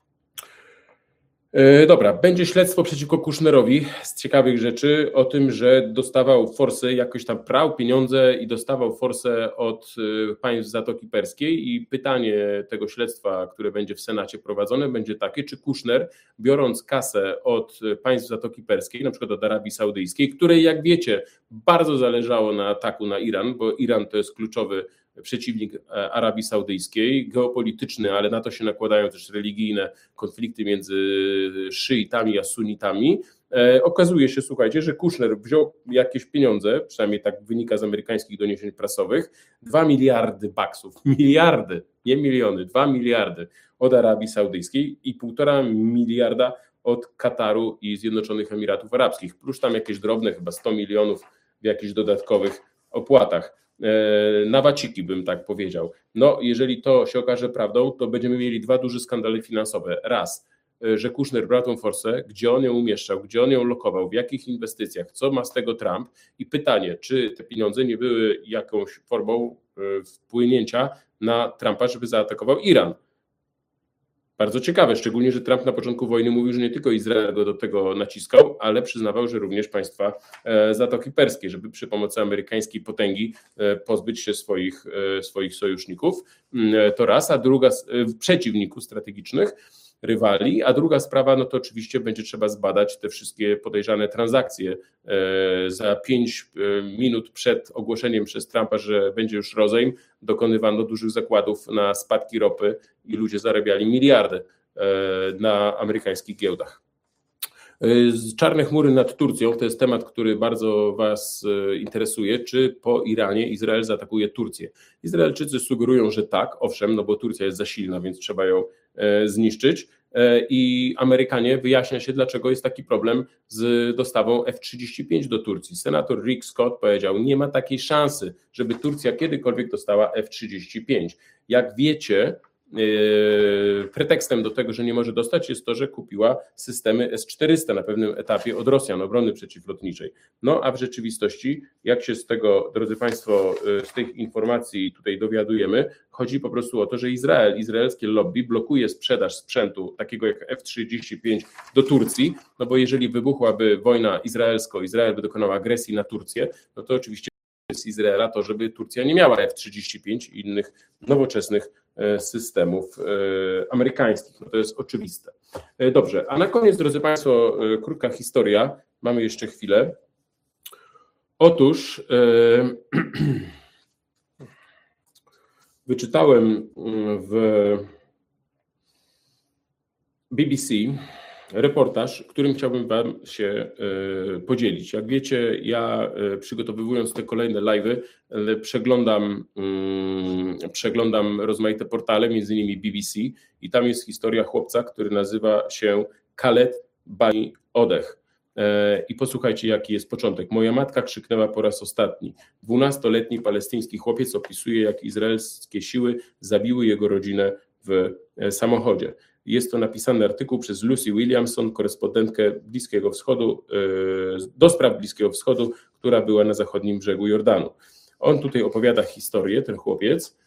Dobra, będzie śledztwo przeciwko Kushnerowi z ciekawych rzeczy o tym, że dostawał forsę, jakoś tam prał pieniądze i dostawał forsę od państw Zatoki Perskiej i pytanie tego śledztwa, które będzie w Senacie prowadzone, będzie takie, czy Kushner, biorąc kasę od państw Zatoki Perskiej, na przykład od Arabii Saudyjskiej, której jak wiecie bardzo zależało na ataku na Iran, bo Iran to jest kluczowy przeciwnik Arabii Saudyjskiej, geopolityczny, ale na to się nakładają też religijne konflikty między szyitami a sunnitami. Okazuje się, słuchajcie, że Kushner wziął jakieś pieniądze, przynajmniej tak wynika z amerykańskich doniesień prasowych, 2 miliardy baksów, miliardy, nie miliony, 2 miliardy od Arabii Saudyjskiej i 1,5 miliarda od Kataru i Zjednoczonych Emiratów Arabskich, plus tam jakieś drobne, chyba 100 milionów w jakichś dodatkowych opłatach. Na waciki bym tak powiedział. No, jeżeli to się okaże prawdą, to będziemy mieli 2 duże skandale finansowe. Raz, że Kushner brał tą forsę, gdzie on ją umieszczał, gdzie on ją lokował, w jakich inwestycjach, co ma z tego Trump i pytanie, czy te pieniądze nie były jakąś formą wpłynięcia na Trumpa, żeby zaatakował Iran. Bardzo ciekawe, szczególnie, że Trump na początku wojny mówił, że nie tylko Izrael go do tego naciskał, ale przyznawał, że również państwa Zatoki Perskiej, żeby przy pomocy amerykańskiej potęgi pozbyć się swoich sojuszników. To raz, a druga przeciwników strategicznych, rywali, a druga sprawa, no to oczywiście będzie trzeba zbadać te wszystkie podejrzane transakcje. Za 5 minut przed ogłoszeniem przez Trumpa, że będzie już rozejm, dokonywano dużych zakładów na spadki ropy i ludzie zarabiali miliardy na amerykańskich giełdach. Czarne chmury nad Turcją to jest temat, który bardzo Was interesuje. Czy po Iranie Izrael zaatakuje Turcję? Izraelczycy sugerują, że tak, owszem, no bo Turcja jest za silna, więc trzeba ją zniszczyć. I Amerykanie wyjaśnia się, dlaczego jest taki problem z dostawą F-35 do Turcji. Senator Rick Scott powiedział, nie ma takiej szansy, żeby Turcja kiedykolwiek dostała F-35. Jak wiecie, pretekstem do tego, że nie może dostać, jest to, że kupiła systemy S-400 na pewnym etapie od Rosjan, obrony przeciwlotniczej. No a w rzeczywistości, jak się z tego, drodzy Państwo, z tych informacji tutaj dowiadujemy, chodzi po prostu o to, że izraelskie lobby blokuje sprzedaż sprzętu takiego jak F-35 do Turcji, no bo jeżeli wybuchłaby wojna izraelsko-Izrael by dokonał agresji na Turcję, no to oczywiście z Izraela to, żeby Turcja nie miała F-35 i innych nowoczesnych systemów amerykańskich. No to jest oczywiste. Dobrze, a na koniec, drodzy Państwo, krótka historia. Mamy jeszcze chwilę. Otóż Wyczytałem w BBC reportaż, którym chciałbym Wam się podzielić. Jak wiecie, ja przygotowując te kolejne live'y przeglądam rozmaite portale, między innymi BBC, i tam jest historia chłopca, który nazywa się Khaled Bani Odeh. I posłuchajcie, jaki jest początek. Moja matka krzyknęła po raz ostatni. 12-letni palestyński chłopiec opisuje, jak izraelskie siły zabiły jego rodzinę w samochodzie. Jest to napisany artykuł przez Lucy Williamson, korespondentkę Bliskiego Wschodu, do spraw Bliskiego Wschodu, która była na zachodnim brzegu Jordanu. On tutaj opowiada historię, ten chłopiec,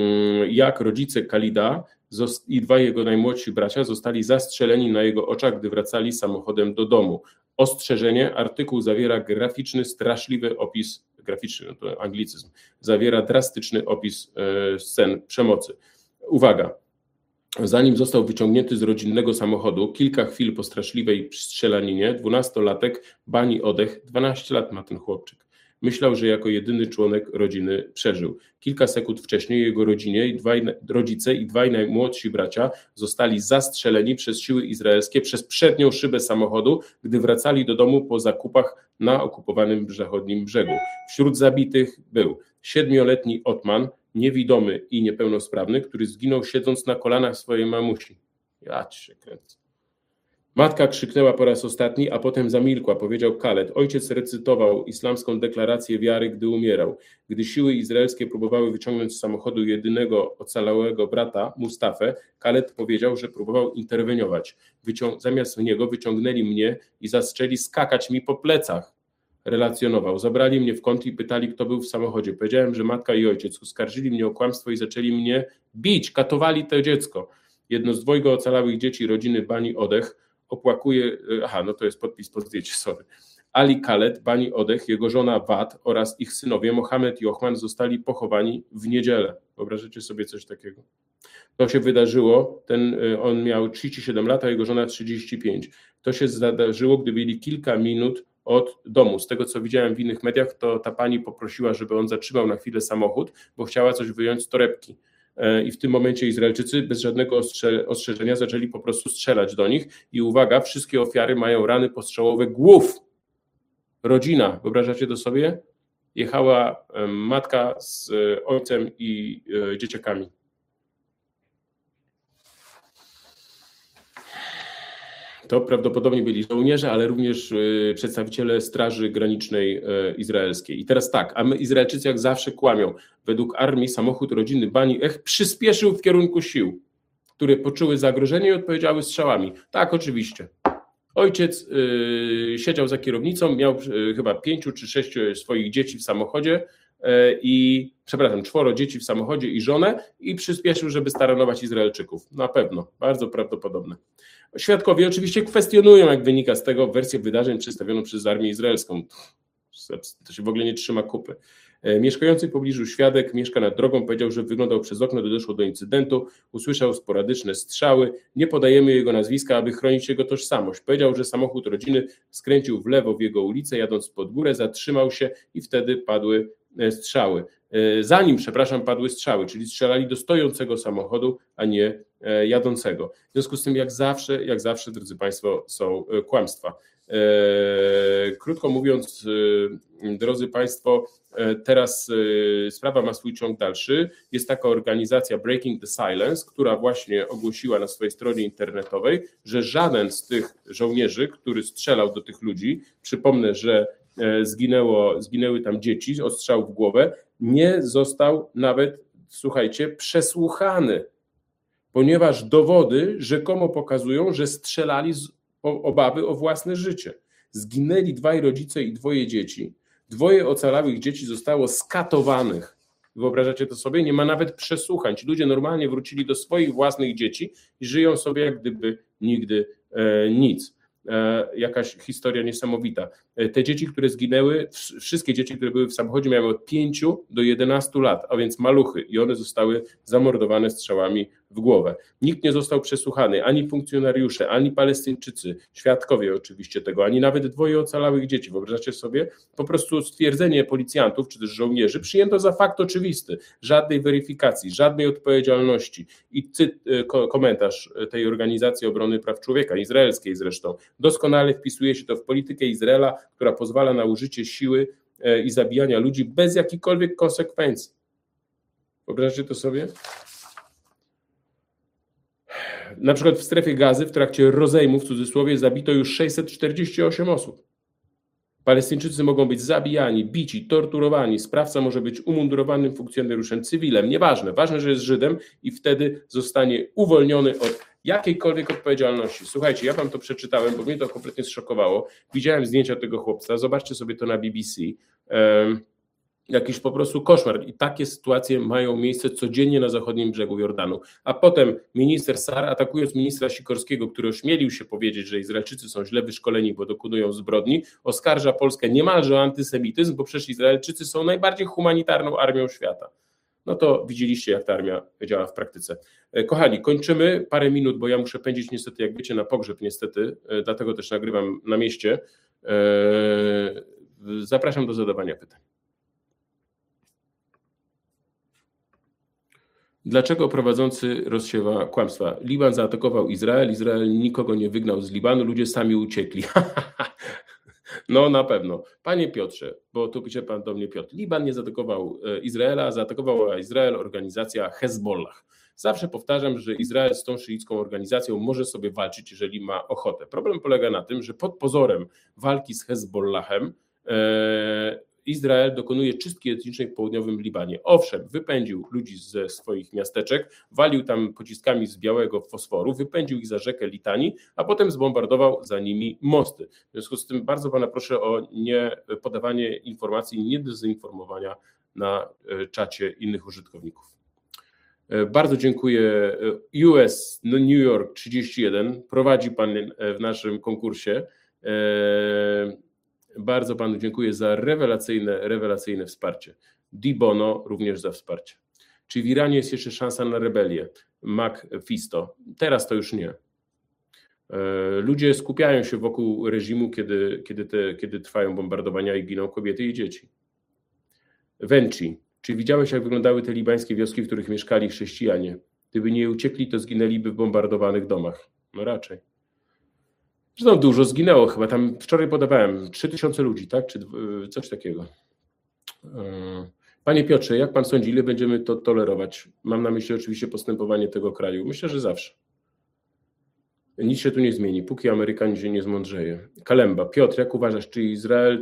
jak rodzice Khalida i dwaj jego najmłodsi bracia zostali zastrzeleni na jego oczach, gdy wracali samochodem do domu. Ostrzeżenie, artykuł zawiera graficzny, straszliwy opis, graficzny, no to anglicyzm, zawiera drastyczny opis scen przemocy. Uwaga, zanim został wyciągnięty z rodzinnego samochodu, kilka chwil po straszliwej strzelaninie, 12-latek Bani Odeh, 12 lat ma ten chłopczyk, myślał, że jako jedyny członek rodziny przeżył. Kilka sekund wcześniej jego rodzice i dwaj najmłodsi bracia zostali zastrzeleni przez siły izraelskie przez przednią szybę samochodu, gdy wracali do domu po zakupach na okupowanym zachodnim brzegu. Wśród zabitych był 7-letni Otman, niewidomy i niepełnosprawny, który zginął siedząc na kolanach swojej mamusi. Ja cię kręcę. Matka krzyknęła po raz ostatni, a potem zamilkła, powiedział Khaled. Ojciec recytował islamską deklarację wiary, gdy umierał. Gdy siły izraelskie próbowały wyciągnąć z samochodu jedynego ocalałego brata, Mustafę, Khaled powiedział, że próbował interweniować. Zamiast niego wyciągnęli mnie i zaczęli skakać mi po plecach. Relacjonował. Zabrali mnie w kąt i pytali, kto był w samochodzie. Powiedziałem, że matka i ojciec. Oskarżyli mnie o kłamstwo i zaczęli mnie bić. Katowali to dziecko. Jedno z dwojga ocalałych dzieci rodziny Bani Odeh opłakuje, no to jest podpis pod zdjęcie, sorry. Ali Khaled, Bani Odeh, jego żona Wad oraz ich synowie Mohamed i Ochman zostali pochowani w niedzielę. Wyobrażacie sobie coś takiego? To się wydarzyło, on miał 37 lat, a jego żona 35. To się zdarzyło, gdy byli kilka minut od domu. Z tego, co widziałem w innych mediach, to ta pani poprosiła, żeby on zatrzymał na chwilę samochód, bo chciała coś wyjąć z torebki. I w tym momencie Izraelczycy bez żadnego ostrzeżenia zaczęli po prostu strzelać do nich i uwaga, wszystkie ofiary mają rany postrzałowe głów. Rodzina, wyobrażacie to sobie? Jechała matka z ojcem i dzieciakami. To prawdopodobnie byli żołnierze, ale również przedstawiciele Straży Granicznej izraelskiej. I teraz tak, a my Izraelczycy jak zawsze kłamią. Według armii samochód rodziny Bani Ech przyspieszył w kierunku sił, które poczuły zagrożenie i odpowiedziały strzałami. Tak, oczywiście. Ojciec siedział za kierownicą, miał chyba 5 czy 6 swoich dzieci w samochodzie czworo dzieci w samochodzie i żonę i przyspieszył, żeby staranować Izraelczyków. Na pewno, bardzo prawdopodobne. Świadkowie oczywiście kwestionują, jak wynika z tego, wersję wydarzeń przedstawioną przez armię izraelską. To się w ogóle nie trzyma kupy. Mieszkający w pobliżu świadek, mieszka nad drogą, powiedział, że wyglądał przez okno, gdy doszło do incydentu, usłyszał sporadyczne strzały, nie podajemy jego nazwiska, aby chronić jego tożsamość. Powiedział, że samochód rodziny skręcił w lewo w jego ulicę, jadąc pod górę, zatrzymał się i wtedy padły strzały. Padły strzały, czyli strzelali do stojącego samochodu, a nie jadącego. W związku z tym, jak zawsze, drodzy Państwo, są kłamstwa. Krótko mówiąc, drodzy Państwo, teraz sprawa ma swój ciąg dalszy. Jest taka organizacja Breaking the Silence, która właśnie ogłosiła na swojej stronie internetowej, że żaden z tych żołnierzy, który strzelał do tych ludzi, przypomnę, że zginęły tam dzieci od strzału w głowę, nie został nawet, słuchajcie, przesłuchany, ponieważ dowody rzekomo pokazują, że strzelali z obawy o własne życie. Zginęli dwaj rodzice i dwoje dzieci. Dwoje ocalałych dzieci zostało skatowanych. Wyobrażacie to sobie? Nie ma nawet przesłuchań. Ci ludzie normalnie wrócili do swoich własnych dzieci i żyją sobie jak gdyby nigdy nic. Jakaś historia niesamowita. Te dzieci, które zginęły, wszystkie dzieci, które były w samochodzie, miały od 5 do 11 lat, a więc maluchy, i one zostały zamordowane strzałami w głowę. Nikt nie został przesłuchany, ani funkcjonariusze, ani Palestyńczycy, świadkowie oczywiście tego, ani nawet 2 ocalałych dzieci. Wyobraźcie sobie, po prostu stwierdzenie policjantów czy też żołnierzy przyjęto za fakt oczywisty. Żadnej weryfikacji, żadnej odpowiedzialności. I komentarz tej Organizacji Obrony Praw Człowieka, izraelskiej zresztą, doskonale wpisuje się to w politykę Izraela, która pozwala na użycie siły i zabijania ludzi bez jakichkolwiek konsekwencji. Wyobraźcie to sobie? Na przykład w strefie Gazy w trakcie rozejmu w cudzysłowie zabito już 648 osób. Palestyńczycy mogą być zabijani, bici, torturowani. Sprawca może być umundurowanym funkcjonariuszem, cywilem, nieważne. Ważne, że jest Żydem i wtedy zostanie uwolniony od jakiejkolwiek odpowiedzialności. Słuchajcie, ja wam to przeczytałem, bo mnie to kompletnie zszokowało. Widziałem zdjęcia tego chłopca, zobaczcie sobie to na BBC. Jakiś po prostu koszmar i takie sytuacje mają miejsce codziennie na zachodnim brzegu Jordanu. A potem minister Sar, atakując ministra Sikorskiego, który ośmielił się powiedzieć, że Izraelczycy są źle wyszkoleni, bo dokonują zbrodni, oskarża Polskę niemalże o antysemityzm, bo przecież Izraelczycy są najbardziej humanitarną armią świata. No to widzieliście, jak ta armia działa w praktyce. Kochani, kończymy parę minut, bo ja muszę pędzić niestety, jak wiecie, na pogrzeb niestety, dlatego też nagrywam na mieście. Zapraszam do zadawania pytań. Dlaczego prowadzący rozsiewa kłamstwa? Liban zaatakował Izrael, Izrael nikogo nie wygnał z Libanu, ludzie sami uciekli. No na pewno. Panie Piotrze, bo tu pisze pan do mnie Piotr, Liban nie zaatakował Izraela, zaatakowała Izrael organizacja Hezbollah. Zawsze powtarzam, że Izrael z tą szyicką organizacją może sobie walczyć, jeżeli ma ochotę. Problem polega na tym, że pod pozorem walki z Hezbollahem Izrael dokonuje czystki etnicznej w południowym Libanie. Owszem, wypędził ludzi ze swoich miasteczek, walił tam pociskami z białego fosforu, wypędził ich za rzekę Litani, a potem zbombardował za nimi mosty. W związku z tym bardzo pana proszę o nie podawanie informacji, nie dezinformowania na czacie innych użytkowników. Bardzo dziękuję. US New York 31 prowadzi pan w naszym konkursie. Bardzo panu dziękuję za rewelacyjne wsparcie. Di Bono również za wsparcie. Czy w Iranie jest jeszcze szansa na rebelię? Mac Fisto. Teraz to już nie. Ludzie skupiają się wokół reżimu, kiedy trwają bombardowania i giną kobiety i dzieci. Venci. Czy widziałeś, jak wyglądały te libańskie wioski, w których mieszkali chrześcijanie? Gdyby nie uciekli, to zginęliby w bombardowanych domach. No raczej. Zresztą dużo zginęło chyba, tam wczoraj podawałem 3000 ludzi, tak? Czy coś takiego. Panie Piotrze, jak pan sądzi, ile będziemy to tolerować? Mam na myśli oczywiście postępowanie tego kraju. Myślę, że zawsze. Nic się tu nie zmieni, póki Amerykanie się nie zmądrzeje. Kalemba. Piotr, jak uważasz, czy Izrael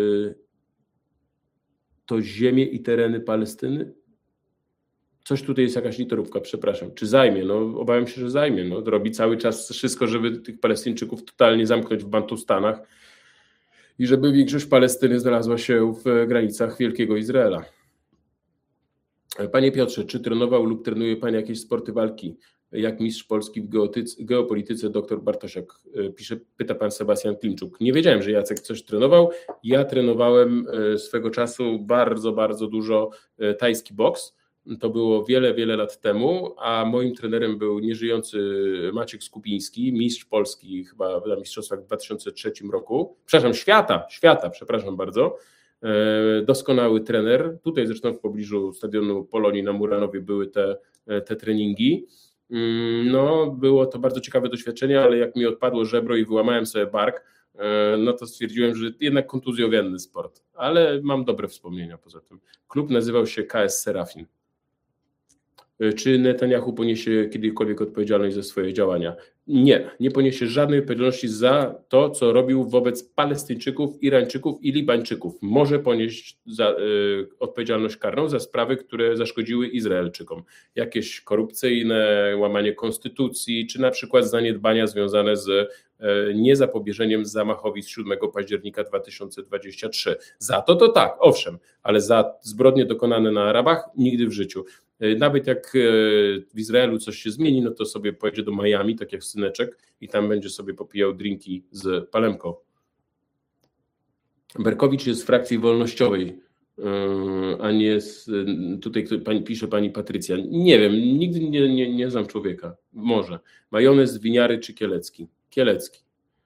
to ziemie i tereny Palestyny? Coś tutaj jest jakaś literówka, przepraszam. Czy zajmie? No obawiam się, że zajmie. No, robi cały czas wszystko, żeby tych Palestyńczyków totalnie zamknąć w Bantustanach i żeby większość Palestyny znalazła się w granicach Wielkiego Izraela. Panie Piotrze, czy trenował lub trenuje pan jakieś sporty walki, jak mistrz Polski w geopolityce dr Bartosiak? Pyta pan Sebastian Klimczuk. Nie wiedziałem, że Jacek coś trenował. Ja trenowałem swego czasu bardzo dużo tajski boks. To było wiele lat temu, a moim trenerem był nieżyjący Maciek Skupiński, mistrz Polski chyba na mistrzostwach w 2003 roku. Przepraszam, świata, przepraszam bardzo. Doskonały trener. Tutaj zresztą w pobliżu stadionu Polonii na Muranowie były te treningi. No, było to bardzo ciekawe doświadczenie, ale jak mi odpadło żebro i wyłamałem sobie bark, no to stwierdziłem, że jednak kontuzjogenny sport, ale mam dobre wspomnienia poza tym. Klub nazywał się KS Serafin. Czy Netanyahu poniesie kiedykolwiek odpowiedzialność za swoje działania? Nie poniesie żadnej odpowiedzialności za to, co robił wobec Palestyńczyków, Irańczyków i Libańczyków. Może ponieść odpowiedzialność karną za sprawy, które zaszkodziły Izraelczykom. Jakieś korupcyjne, łamanie konstytucji, czy na przykład zaniedbania związane z niezapobieżeniem zamachowi z 7 października 2023. Za to tak, owszem, ale za zbrodnie dokonane na Arabach nigdy w życiu. Nawet jak w Izraelu coś się zmieni, no to sobie pojedzie do Miami, tak jak syneczek, i tam będzie sobie popijał drinki z Palemką. Berkowicz jest z frakcji wolnościowej. a nie tutaj pisze pani Patrycja. Nie wiem, nigdy nie znam człowieka. Może. Majonez, winiary czy kielecki? Kielecki.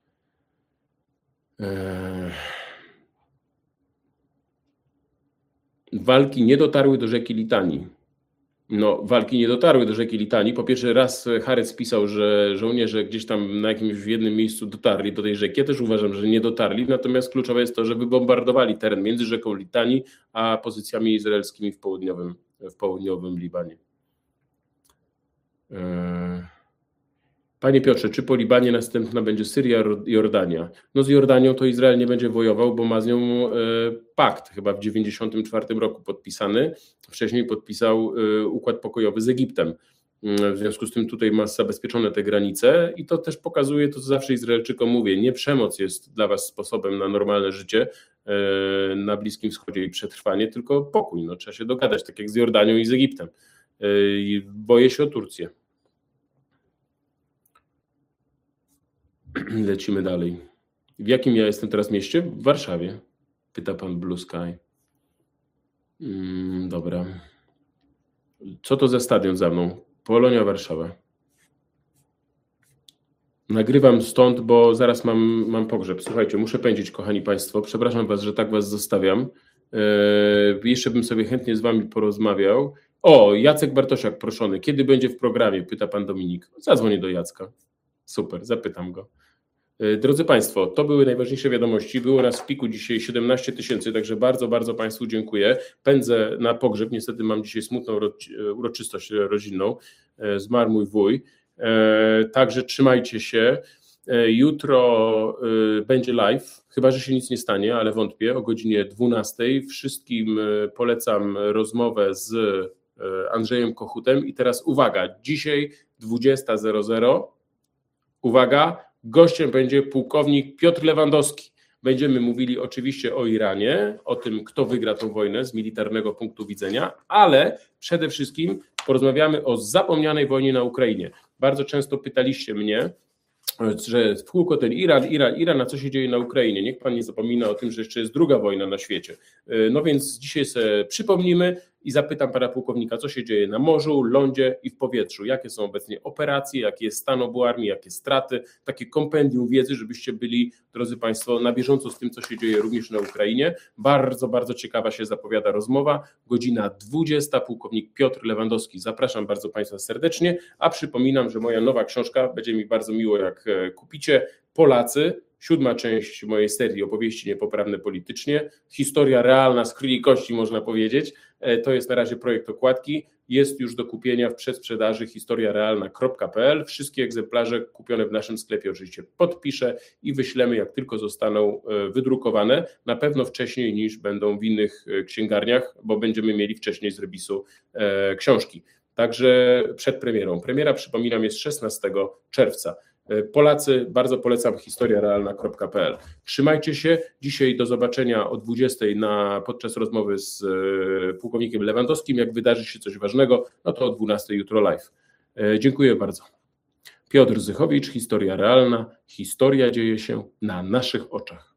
Walki nie dotarły do rzeki Litanii. No, walki nie dotarły do rzeki Litanii. Po pierwsze raz Harec pisał, że żołnierze gdzieś tam na jakimś w jednym miejscu dotarli do tej rzeki. Ja też uważam, że nie dotarli, natomiast kluczowe jest to, że wybombardowali teren między rzeką Litanii a pozycjami izraelskimi w południowym Libanie. Panie Piotrze, czy po Libanie następna będzie Syria, Jordania? No z Jordanią to Izrael nie będzie wojował, bo ma z nią pakt, chyba w 1994 roku podpisany. Wcześniej podpisał układ pokojowy z Egiptem. W związku z tym tutaj ma zabezpieczone te granice i to też pokazuje to, co zawsze Izraelczykom mówię, nie przemoc jest dla was sposobem na normalne życie na Bliskim Wschodzie i przetrwanie, tylko pokój. No, trzeba się dogadać, tak jak z Jordanią i z Egiptem. Boję się o Turcję. Lecimy dalej. W jakim ja jestem teraz mieście? W Warszawie, pyta pan Blue Sky. Dobra. Co to za stadion za mną? Polonia Warszawa. Nagrywam stąd, bo zaraz mam pogrzeb. Słuchajcie, muszę pędzić, kochani państwo. Przepraszam was, że tak was zostawiam. Jeszcze bym sobie chętnie z wami porozmawiał. O, Jacek Bartosiak proszony. Kiedy będzie w programie? Pyta pan Dominik. Zadzwonię do Jacka. Super, zapytam go. Drodzy Państwo, to były najważniejsze wiadomości. Było nas w piku dzisiaj 17 000, także bardzo, bardzo Państwu dziękuję. Pędzę na pogrzeb, niestety mam dzisiaj smutną uroczystość rodzinną. Zmarł mój wuj. Także trzymajcie się. Jutro będzie live, chyba że się nic nie stanie, ale wątpię, o godzinie 12. Wszystkim polecam rozmowę z Andrzejem Kochutem. I teraz uwaga, dzisiaj 20:00. Uwaga, gościem będzie pułkownik Piotr Lewandowski. Będziemy mówili oczywiście o Iranie, o tym, kto wygra tę wojnę z militarnego punktu widzenia, ale przede wszystkim porozmawiamy o zapomnianej wojnie na Ukrainie. Bardzo często pytaliście mnie, że w kółko ten Iran, a co się dzieje na Ukrainie? Niech pan nie zapomina o tym, że jeszcze jest druga wojna na świecie. No więc dzisiaj sobie przypomnimy i zapytam pana pułkownika, co się dzieje na morzu, lądzie i w powietrzu. Jakie są obecnie operacje, jaki jest stan obu armii, jakie straty, takie kompendium wiedzy, żebyście byli, drodzy państwo, na bieżąco z tym, co się dzieje również na Ukrainie. Bardzo, bardzo ciekawa się zapowiada rozmowa. Godzina 20, pułkownik Piotr Lewandowski. Zapraszam bardzo państwa serdecznie, a przypominam, że moja nowa książka, będzie mi bardzo miło, jak kupicie, Polacy, 7. część mojej serii opowieści niepoprawne politycznie, historia realna z krwi i kości, można powiedzieć. To jest na razie projekt okładki, jest już do kupienia w przedsprzedaży historiarealna.pl. Wszystkie egzemplarze kupione w naszym sklepie oczywiście podpiszę i wyślemy, jak tylko zostaną wydrukowane, na pewno wcześniej niż będą w innych księgarniach, bo będziemy mieli wcześniej z rebisu książki. Także przed premierą. Premiera, przypominam, jest 16 czerwca. Polacy, bardzo polecam historiarealna.pl. Trzymajcie się. Dzisiaj do zobaczenia o 20:00 podczas rozmowy z pułkownikiem Lewandowskim. Jak wydarzy się coś ważnego, no to o 12:00 jutro live. Dziękuję bardzo. Piotr Zychowicz, Historia Realna. Historia dzieje się na naszych oczach.